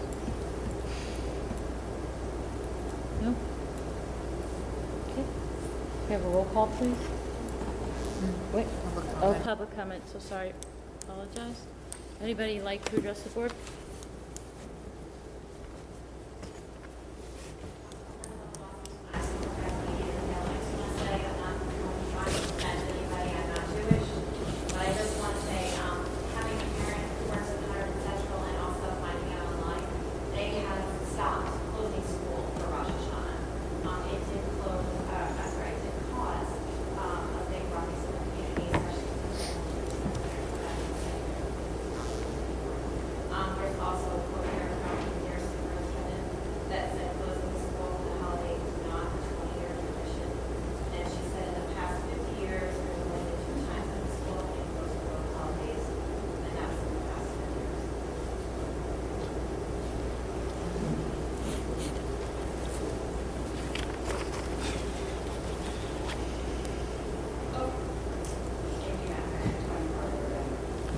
No? Okay. Can we have a roll call, please? Wait. Oh, public comment, so sorry. Apologize. Anybody like to address the board? But I just want to say, um, having a parent who works at Hunterdon Central and also finding out online, they have stopped closing school for Rosh Hashanah. Um, it did close, uh, I'm sorry, it did cause um, a big ruckus in the community, especially um, there's also a co-parent from their superintendent that said closing the school for the holiday was not a twenty-year tradition. And she said in the past fifty years, there's only been two times that the school can close for both holidays, and that's in the past ten years. Oh, thank you, Madam Mayor. Tony Carter, and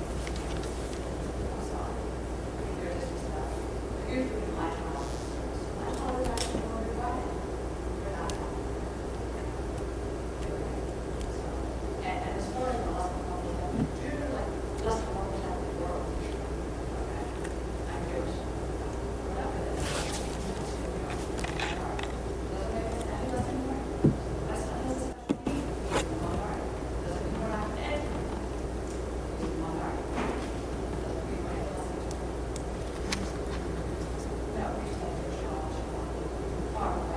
I'm sorry. I think there is just a, usually my house. I apologize for going to bed. We're not. And, and this morning, the last one we had, June, like, last one we had in the world. Okay. I'm Jewish. We're not gonna- Doesn't make it any less anymore. That's not a special need. All right. Doesn't mean we're not gonna end. All right. Doesn't mean we're not gonna- No, we just have to charge. Far away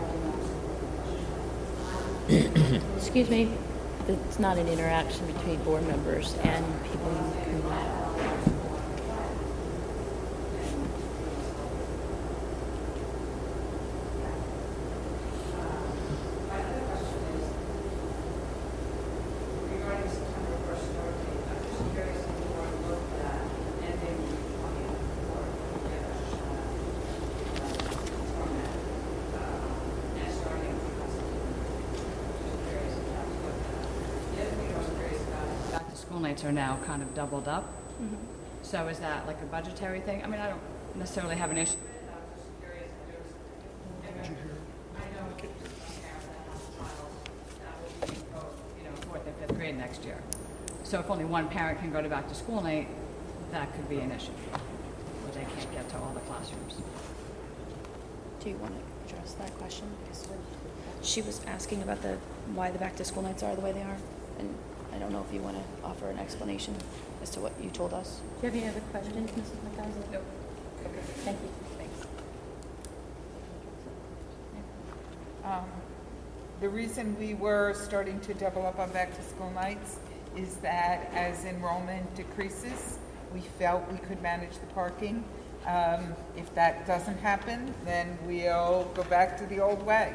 from us. Excuse me, it's not an interaction between board members and people in the community. My other question is, regarding September first start date, I'm just curious if you want to look at that, and then we want to for, yeah, format, uh, and starting with just curious if that's what, the other thing I was curious about is Back to school nights are now kind of doubled up. Mhm. So is that like a budgetary thing? I mean, I don't necessarily have an issue. I'm just curious, there was, I know some parents that have a child that will be, Go, you know, fourth and fifth grade next year. So if only one parent can go to back to school night, that could be an issue. Or they can't get to all the classrooms. Do you want to address that question? Because she was asking about the, why the back-to-school nights are the way they are, and I don't know if you want to offer an explanation as to what you told us. Do you have any other questions, Missus McCausland? Nope. Okay, thank you. Thanks. Um, The reason we were starting to double up on back-to-school nights is that as enrollment decreases, we felt we could manage the parking. Um, If that doesn't happen, then we'll go back to the old way.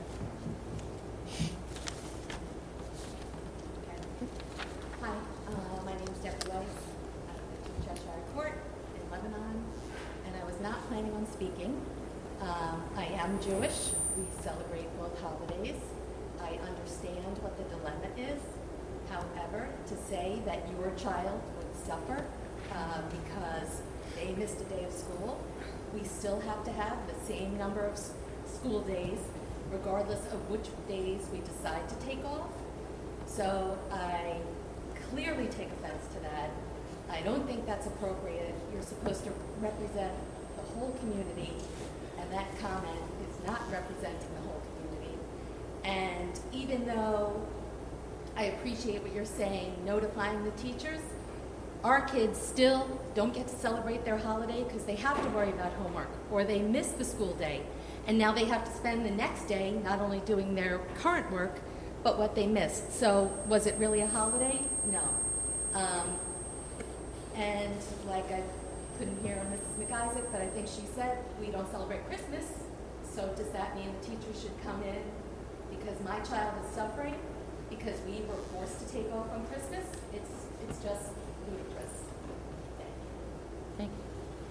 Hi, uh, my name is Deborah Weiss. I live in Cheshire Court in Lebanon, and I was not planning on speaking. Um, I am Jewish. We celebrate both holidays. I understand what the dilemma is. However, to say that your child would suffer uh, because they missed a day of school, we still have to have the same number of s- school days, regardless of which days we decide to take off. So I clearly take offense to that. I don't think that's appropriate. You're supposed to represent the whole community, and that comment is not representing the whole community. And even though I appreciate what you're saying, notifying the teachers. Our kids still don't get to celebrate their holiday because they have to worry about homework, or they miss the school day. And now they have to spend the next day not only doing their current work, but what they missed. So was it really a holiday? No. Um, and like I couldn't hear Missus McIsaac, but I think she said we don't celebrate Christmas. So does that mean the teacher should come in because my child is suffering because we were forced to take off on Christmas? It's it's just ludicrous. Thank you.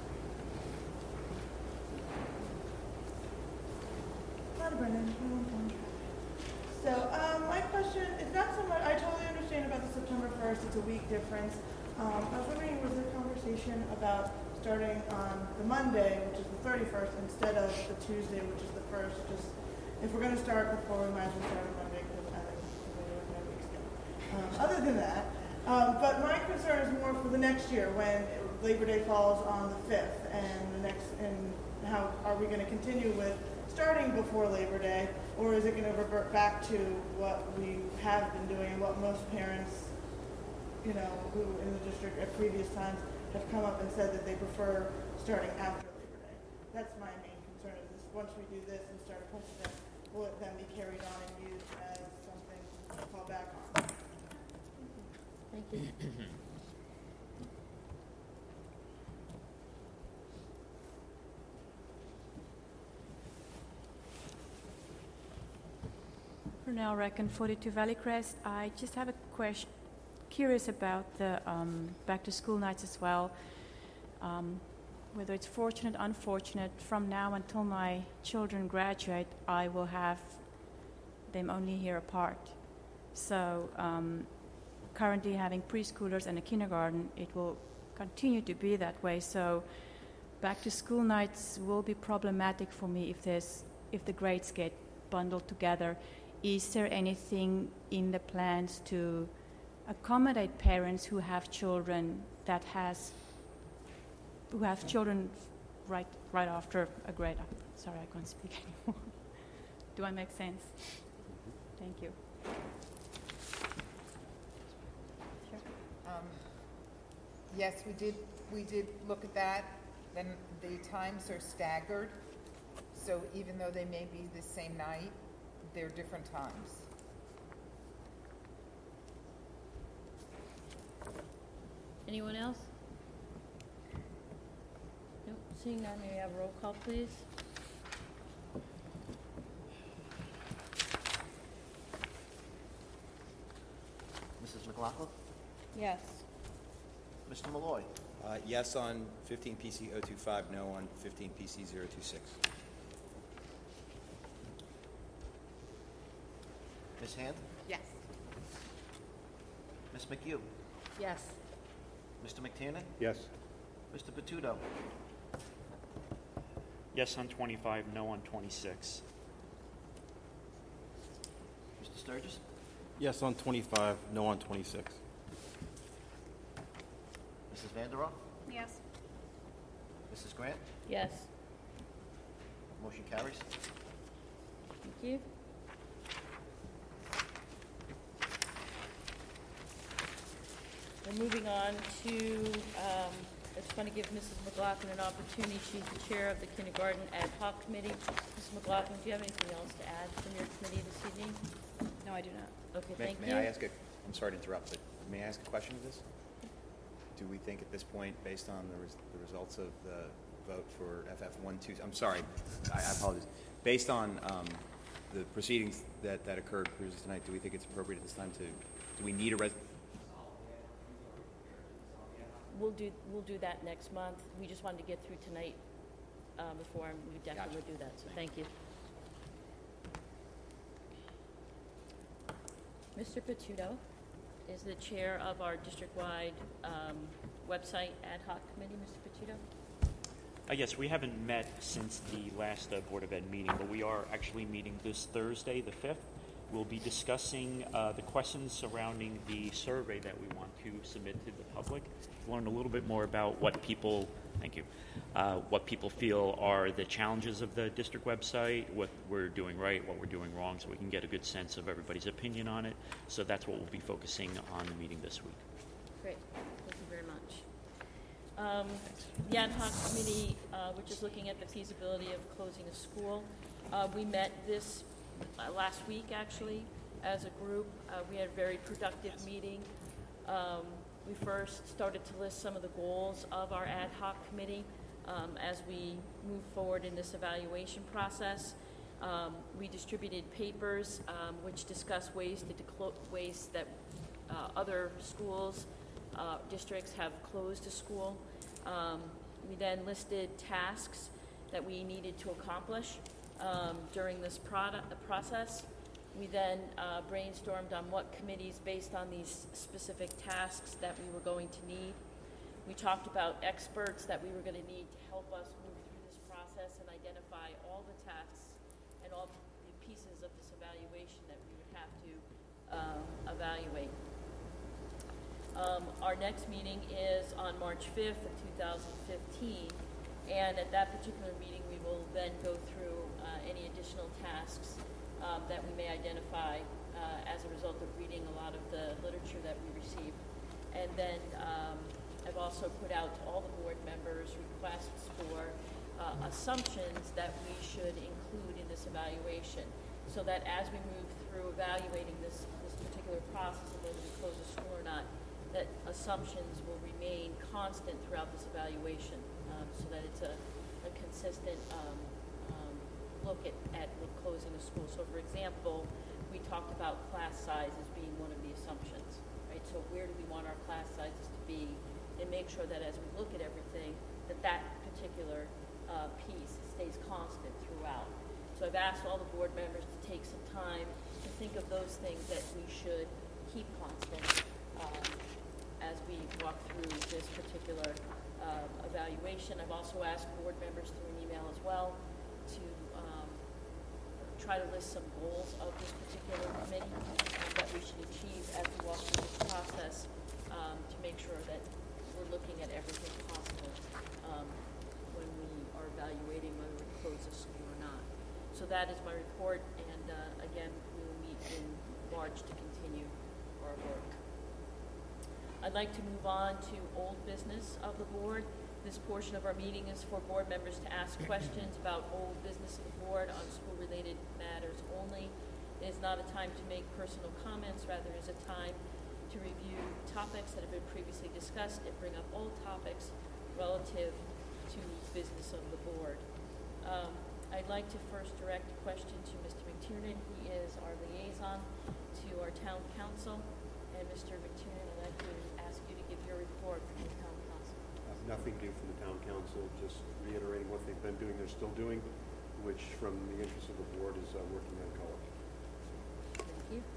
Hi, Brennan. So um, my question is not so much, I totally understand about the September first, it's a week difference. Um, I was wondering, was there conversation about starting on the Monday, which is the thirty-first, instead of the Tuesday, which is the first? Just, if we're going to start before, we might as well start on Monday, because I like the way my weeks go. Um, other than that, um, but my concern is more for the next year, when Labor Day falls on the fifth, and the next, and how are we going to continue with starting before Labor Day, or is it going to revert back to what we have been doing and what most parents, you know, who in the district at previous times have come up and said that they prefer starting after Labor Day? That's my main concern, is this, once we do this and start a precedent, will it then be carried on and used as something to fall back on? Thank you. Purnell Reckon, forty-two Valley Crest. I just have a question, curious about the um, back-to-school nights as well. Um, whether it's fortunate, unfortunate, from now until my children graduate, I will have them only here apart. So um, currently having preschoolers and a kindergarten, it will continue to be that way. So back-to-school nights will be problematic for me if there's if the grades get bundled together. Is there anything in the plans to accommodate parents who have children that has who have children right right after a grade up? Sorry, I can't speak anymore. Do I make sense? Thank you. Sure. Um, yes, we did. We did look at that. Then the times are staggered, so even though they may be the same night, they're different times. Anyone else? Nope. Seeing none, may we have a roll call, please? Missus McLaughlin? Yes. Mister Malloy? Uh, yes on fifteen P C zero two five, no on fifteen P C zero two six. Miz Hand? Yes. Miz McHugh? Yes. Mister McTiernan? Yes. Mister Patudo? Yes on twenty-five, no on twenty-six. Mister Sturgis? Yes on twenty-five, no on twenty-six. Missus Vanderoff? Yes. Missus Grant? Yes. Motion carries. Thank you. We're moving on to, um, I just want to give Missus McLaughlin an opportunity. She's the chair of the kindergarten ad hoc committee. Missus McLaughlin, do you have anything else to add from your committee this evening? No, I do not. Okay, May, thank may you. I ask a, I'm sorry to interrupt, but may I ask a question of this? Do we think at this point, based on the, res, the results of the vote for F F one, two, I'm sorry, I, I apologize. Based on um, the proceedings that, that occurred previously tonight, do we think it's appropriate at this time to, do we need a res? We'll do, we'll do that next month. We just wanted to get through tonight uh, before, and we definitely Gotcha. will do that, so thank you. Mister Patudo is the chair of our district-wide um, website ad hoc committee. Mister Patudo? Uh, yes, we haven't met since the last uh, Board of Ed meeting, but we are actually meeting this Thursday, the fifth. We'll be discussing uh, the questions surrounding the survey that we want to submit to the public, learn a little bit more about what people Thank you. Uh, what people feel are the challenges of the district website, what we're doing right, what we're doing wrong, so we can get a good sense of everybody's opinion on it. So that's what we'll be focusing on the meeting this week. Great. Thank you very much. Um, the ad hoc committee, uh, which is looking at the feasibility of closing a school, uh, we met this uh, last week, actually, as a group. Uh, we had a very productive meeting. Um, we first started to list some of the goals of our ad hoc committee um, as we move forward in this evaluation process. Um, we distributed papers um, which discuss ways to declo- ways that uh, other schools Uh, districts have closed a school. Um, we then listed tasks that we needed to accomplish um, during this product, uh, process. We then uh, brainstormed on what committees, based on these specific tasks, that we were going to need. We talked about experts that we were going to need to help us move through this process and identify all the tasks and all the pieces of this evaluation that we would have to um, evaluate. Um, our next meeting is on March fifth of two thousand fifteen, and at that particular meeting we will then go through uh, any additional tasks um, that we may identify uh, as a result of reading a lot of the literature that we received. And then um, I've also put out to all the board members requests for uh, assumptions that we should include in this evaluation, so that as we move through evaluating this, this particular process of whether we close a school or not, that assumptions will remain constant throughout this evaluation, um, so that it's a, a consistent um, um, look at, at closing a school. So, for example, we talked about class size as being one of the assumptions, right? So where do we want our class sizes to be, and make sure that as we look at everything, that that particular uh, piece stays constant throughout. So I've asked all the board members to take some time to think of those things that we should keep constant um, as we walk through this particular uh, evaluation. I've also asked board members through an email as well to um, try to list some goals of this particular committee um, that we should achieve as we walk through this process um, to make sure that we're looking at everything possible um, when we are evaluating whether we close a school or not. So that is my report, and uh, again, we will meet in March to continue our work. I'd like to move on to old business of the board. This portion of our meeting is for board members to ask questions about old business of the board on school-related matters only. It is not a time to make personal comments, rather it is a time to review topics that have been previously discussed and bring up old topics relative to business of the board. Um, I'd like to first direct a question to Mister McTiernan. He is our liaison to our town council. And Mister McTiernan, I'd like to ask you to give your report from the town council. Uh, nothing new from the town council, just reiterating what they've been doing, they're still doing, which from the interest of the board is uh, working on college. Thank you.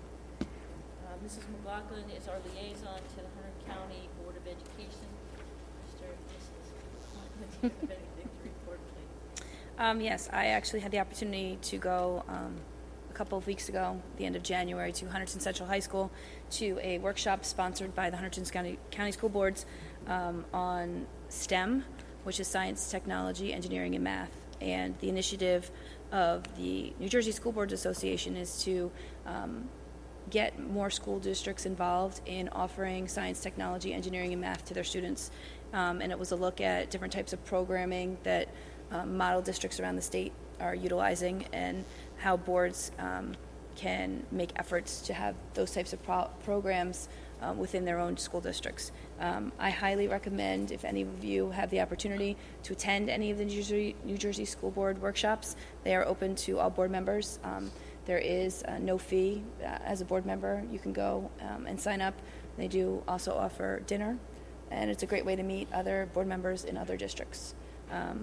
Uh, Missus McLaughlin is our liaison to the Hunter County Board of Education. Mister and Missus McLaughlin, do you have anything to report, please? Um, yes, I actually had the opportunity to go um, a couple of weeks ago, the end of January, to Hunterdon Central High School to a workshop sponsored by the Hunterdon County, County School Boards um, on STEM, which is science, technology, engineering, and math. And the initiative of the New Jersey School Boards Association is to um, get more school districts involved in offering science, technology, engineering, and math to their students. Um, and it was a look at different types of programming that um, model districts around the state are utilizing, and how boards um, can make efforts to have those types of pro- programs uh, within their own school districts. Um, I highly recommend, if any of you have the opportunity to attend any of the New Jersey, New Jersey School Board workshops, they are open to all board members. Um, there is uh, no fee uh, as a board member. You can go um, and sign up. They do also offer dinner, and it's a great way to meet other board members in other districts. Um,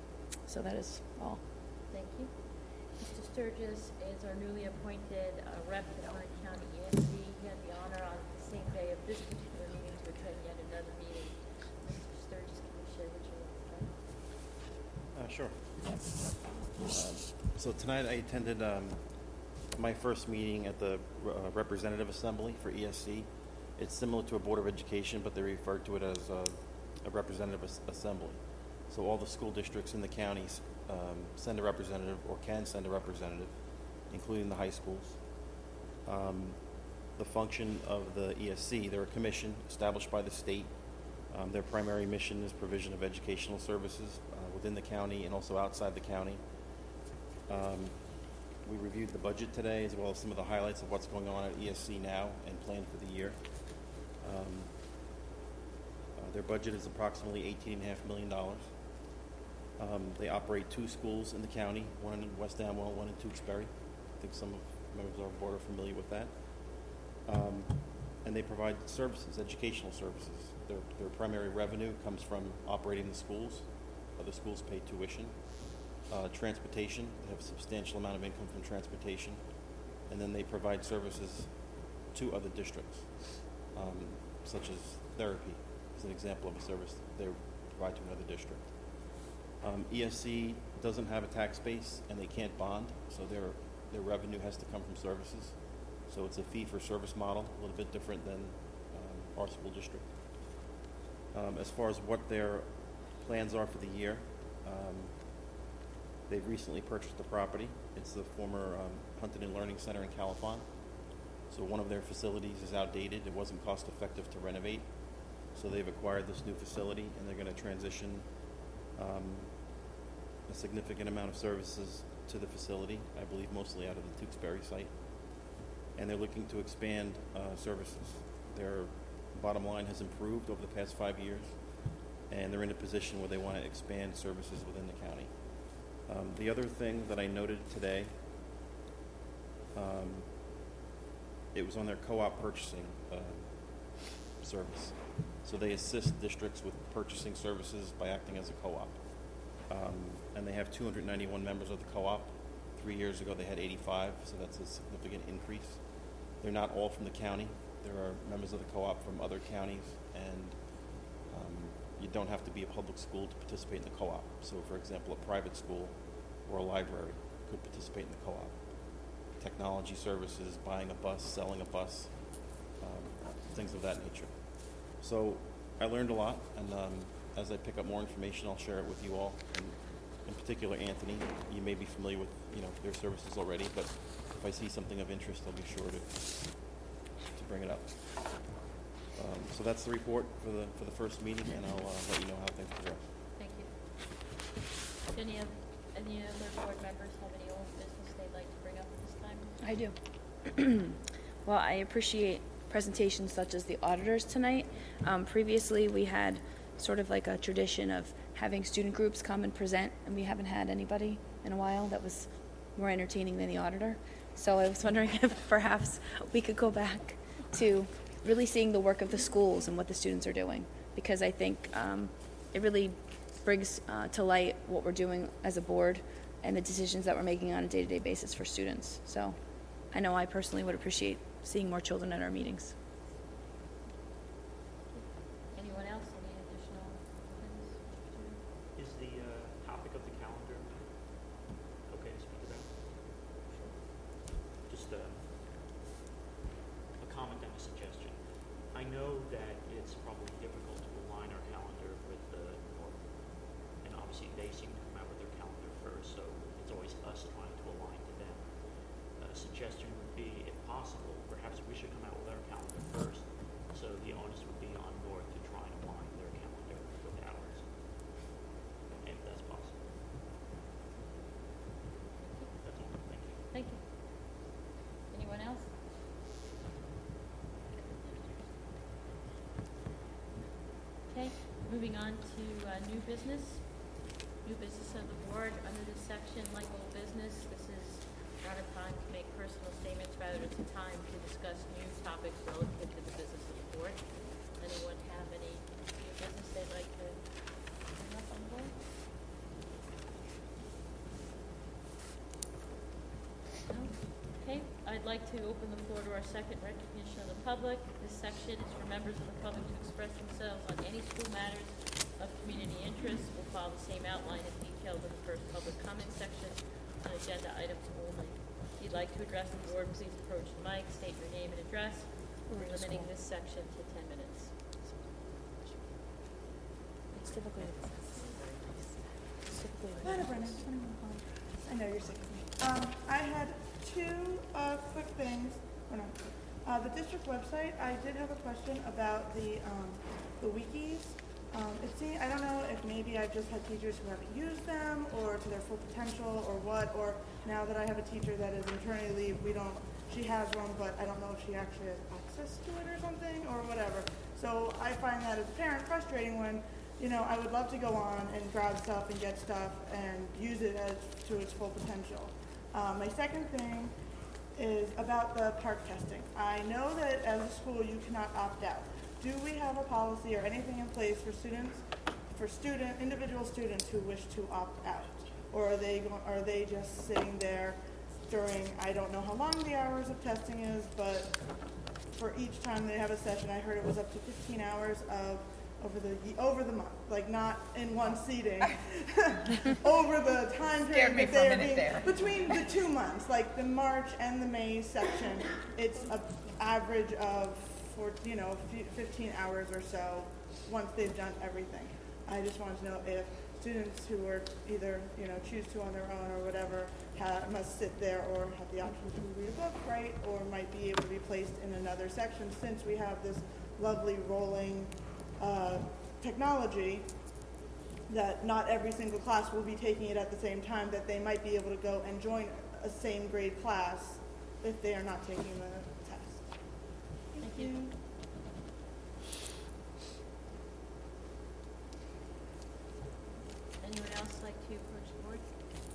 so that is all. Thank you. Mister Sturgis is our newly appointed uh, rep to Hunter County E S D. He had the honor on the same day of this particular meeting to attend yet another meeting. Mister Sturgis, can you share what you Uh, sure. Uh, so tonight I attended um, my first meeting at the uh, Representative Assembly for E S C. It's similar to a Board of Education, but they refer to it as a, a Representative as- Assembly. So all the school districts in the counties um, send a representative or can send a representative, including the high schools. Um, the function of the E S C, they're a commission established by the state. Um, their primary mission is provision of educational services uh, within the county and also outside the county. Um, we reviewed the budget today as well as some of the highlights of what's going on at E S C now and planned for the year. Um, uh, their budget is approximately eighteen point five million dollars. Um, they operate two schools in the county, one in West Amwell, one in Tewksbury. I think some of members of our board are familiar with that. Um, and they provide services, educational services. Their, their primary revenue comes from operating the schools. Other schools pay tuition. Uh, transportation, they have a substantial amount of income from transportation. And then they provide services to other districts, um, such as therapy is an example of a service they provide to another district. Um, E S C doesn't have a tax base and they can't bond, so their, their revenue has to come from services. So it's a fee-for-service model, a little bit different than um, our school district. Um, as far as what their plans are for the year, um, they've recently purchased the property. It's the former um, Huntington Learning Center in Califon. So one of their facilities is outdated. It wasn't cost-effective to renovate. So they've acquired this new facility, and they're going to transition um, a significant amount of services to the facility, I believe mostly out of the Tewksbury site. And they're looking to expand uh, services. Their bottom line has improved over the past five years, and they're in a position where they want to expand services within the county. Um, the other thing that I noted today, um, it was on their co-op purchasing uh, service. So they assist districts with purchasing services by acting as a co-op. Um, and they have two hundred ninety-one members of the co-op. Three years ago they had eighty-five, so that's a significant increase. They're not all from the county. There are members of the co-op from other counties, and um, you don't have to be a public school to participate in the co-op. So for example, a private school or a library could participate in the co-op. Technology services, buying a bus, selling a bus, um, things of that nature. So I learned a lot, and um, as I pick up more information, I'll share it with you all. And in particular, Anthony, you may be familiar with you know their services already, but if I see something of interest, I'll be sure to to bring it up. Um, so that's the report for the for the first meeting, and I'll uh, let you know how things progress. Thank you. Any of, any other board members have any old business they'd like to bring up at this time? I do. Well, I appreciate presentations such as the auditors tonight. Um, previously, we had sort of like a tradition of having student groups come and present, and we haven't had anybody in a while that was more entertaining than the auditor. So I was wondering if perhaps we could go back to really seeing the work of the schools and what the students are doing, because I think um, it really brings uh, to light what we're doing as a board and the decisions that we're making on a day-to-day basis for students. So I know I personally would appreciate seeing more children at our meetings. Anyone else? Any additional things? Is the uh, topic of the calendar okay to speak about? Just uh, a comment and a suggestion. I know that it's probably difficult to align our calendar with the North, and obviously they seem to come out with their calendar first, so it's always us trying to align to them. A suggestion would be, if possible, perhaps we should come out with our calendar first, so the onus would be on North to try and align their calendar with ours, if that's possible. That's all. Thank you. Thank you. Anyone else? Okay, moving on to uh, new business. New business of the board. Under this section, like old business, this is not a time to make personal statements, rather it's a time to discuss new topics relative to the business of the board. Anyone have any new business they'd like to bring up on the board? No? Okay, I'd like to open the floor to our second recognition of the public. This section is for members of the public to express themselves on any school matters of community interest. We'll follow the same outline as detailed in the first public comment section on agenda items only. If you'd like to address the board, please approach the mic, state your name and address. We're limiting this section to ten minutes. It's typically Lana Brennan, twenty-one Pond. I know you're sick of me. Um, I had two uh, quick things. Or not. Uh, the district website, I did have a question about the um, the wikis. Um, it seems, I don't know if maybe I've just had teachers who haven't used them or to their full potential or what, or now that I have a teacher that is maternity leave, we don't, she has one, but I don't know if she actually has access to it or something or whatever. So I find that as a parent frustrating when, you know, I would love to go on and grab stuff and get stuff and use it as to its full potential. Um, my second thing is about the park testing. I know that as a school you cannot opt out. Do we have a policy or anything in place for students, for student, individual students who wish to opt out? Or are they going, are they just sitting there during, I don't know how long the hours of testing is, but for each time they have a session, I heard it was up to fifteen hours of over the over the month, like not in one seating, over the time period that they're being, there. Between the two months, like the March and the May section, it's an average of for you know fifteen hours or so once they've done everything. I just wanted to know if students who are either you know choose to on their own or whatever have, must sit there or have the option to read a book, right, or might be able to be placed in another section since we have this lovely rolling uh, technology that not every single class will be taking it at the same time, that they might be able to go and join a same grade class if they are not taking the test. Thank, Thank you. you. Anyone else like to approach the board?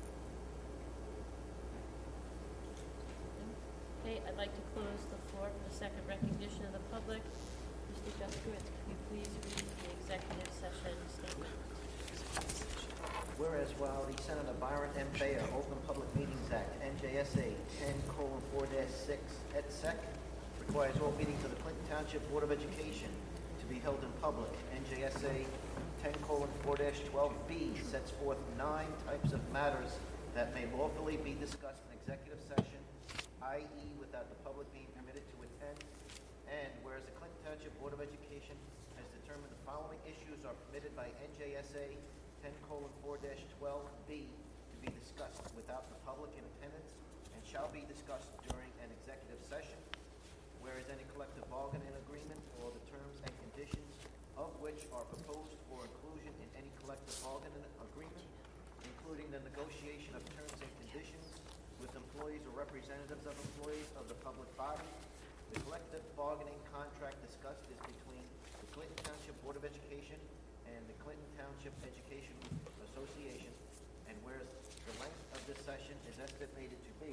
Okay, I'd like to close the floor for the second recognition of the public. Mister Juskowitz, can you please read the executive session statement? Whereas while the Senator Byron M. Bayer Open Public Meetings Act, N J S A ten colon four dash six et sec, requires all meetings of the Clinton Township Board of Education to be held in public. N J S A ten colon four dash twelve B sets forth nine types of matters that may lawfully be discussed in executive session, that is without the public being permitted to attend. And whereas the Clinton Township Board of Education has determined the following issues are permitted by N J S A ten colon four dash twelve B to be discussed without the public in attendance and shall be discussed during an executive session. Whereas any collective bargaining agreement or the terms and conditions of which are proposed for inclusion in any collective bargaining agreement, including the negotiation of terms and conditions with employees or representatives of employees of the public body. The collective bargaining contract discussed is between the Clinton Township Board of Education and the Clinton Township Education Association, and whereas the length of this session is estimated to be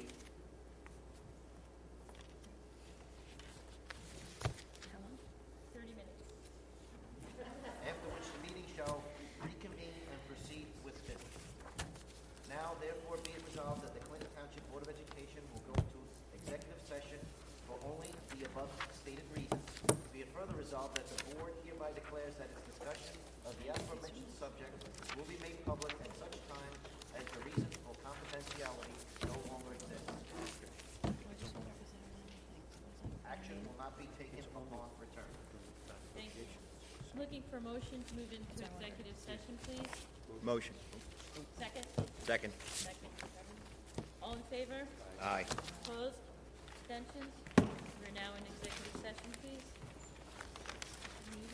thirty minutes. After which the meeting shall reconvene and proceed with business. Now, therefore, be it resolved that the Clinton Township Board of Education will go into executive session for only the above stated reasons. Be it further resolved that the board hereby declares that its discussion of the aforementioned subject will be made public at such time as the reason for confidentiality no longer exists. Action will not be taken upon return. Thank you. Looking for a motion to move into executive session, please. Motion. Second? Second. Second. All in favor? Aye. Opposed? Abstentions? We're now in executive session, please.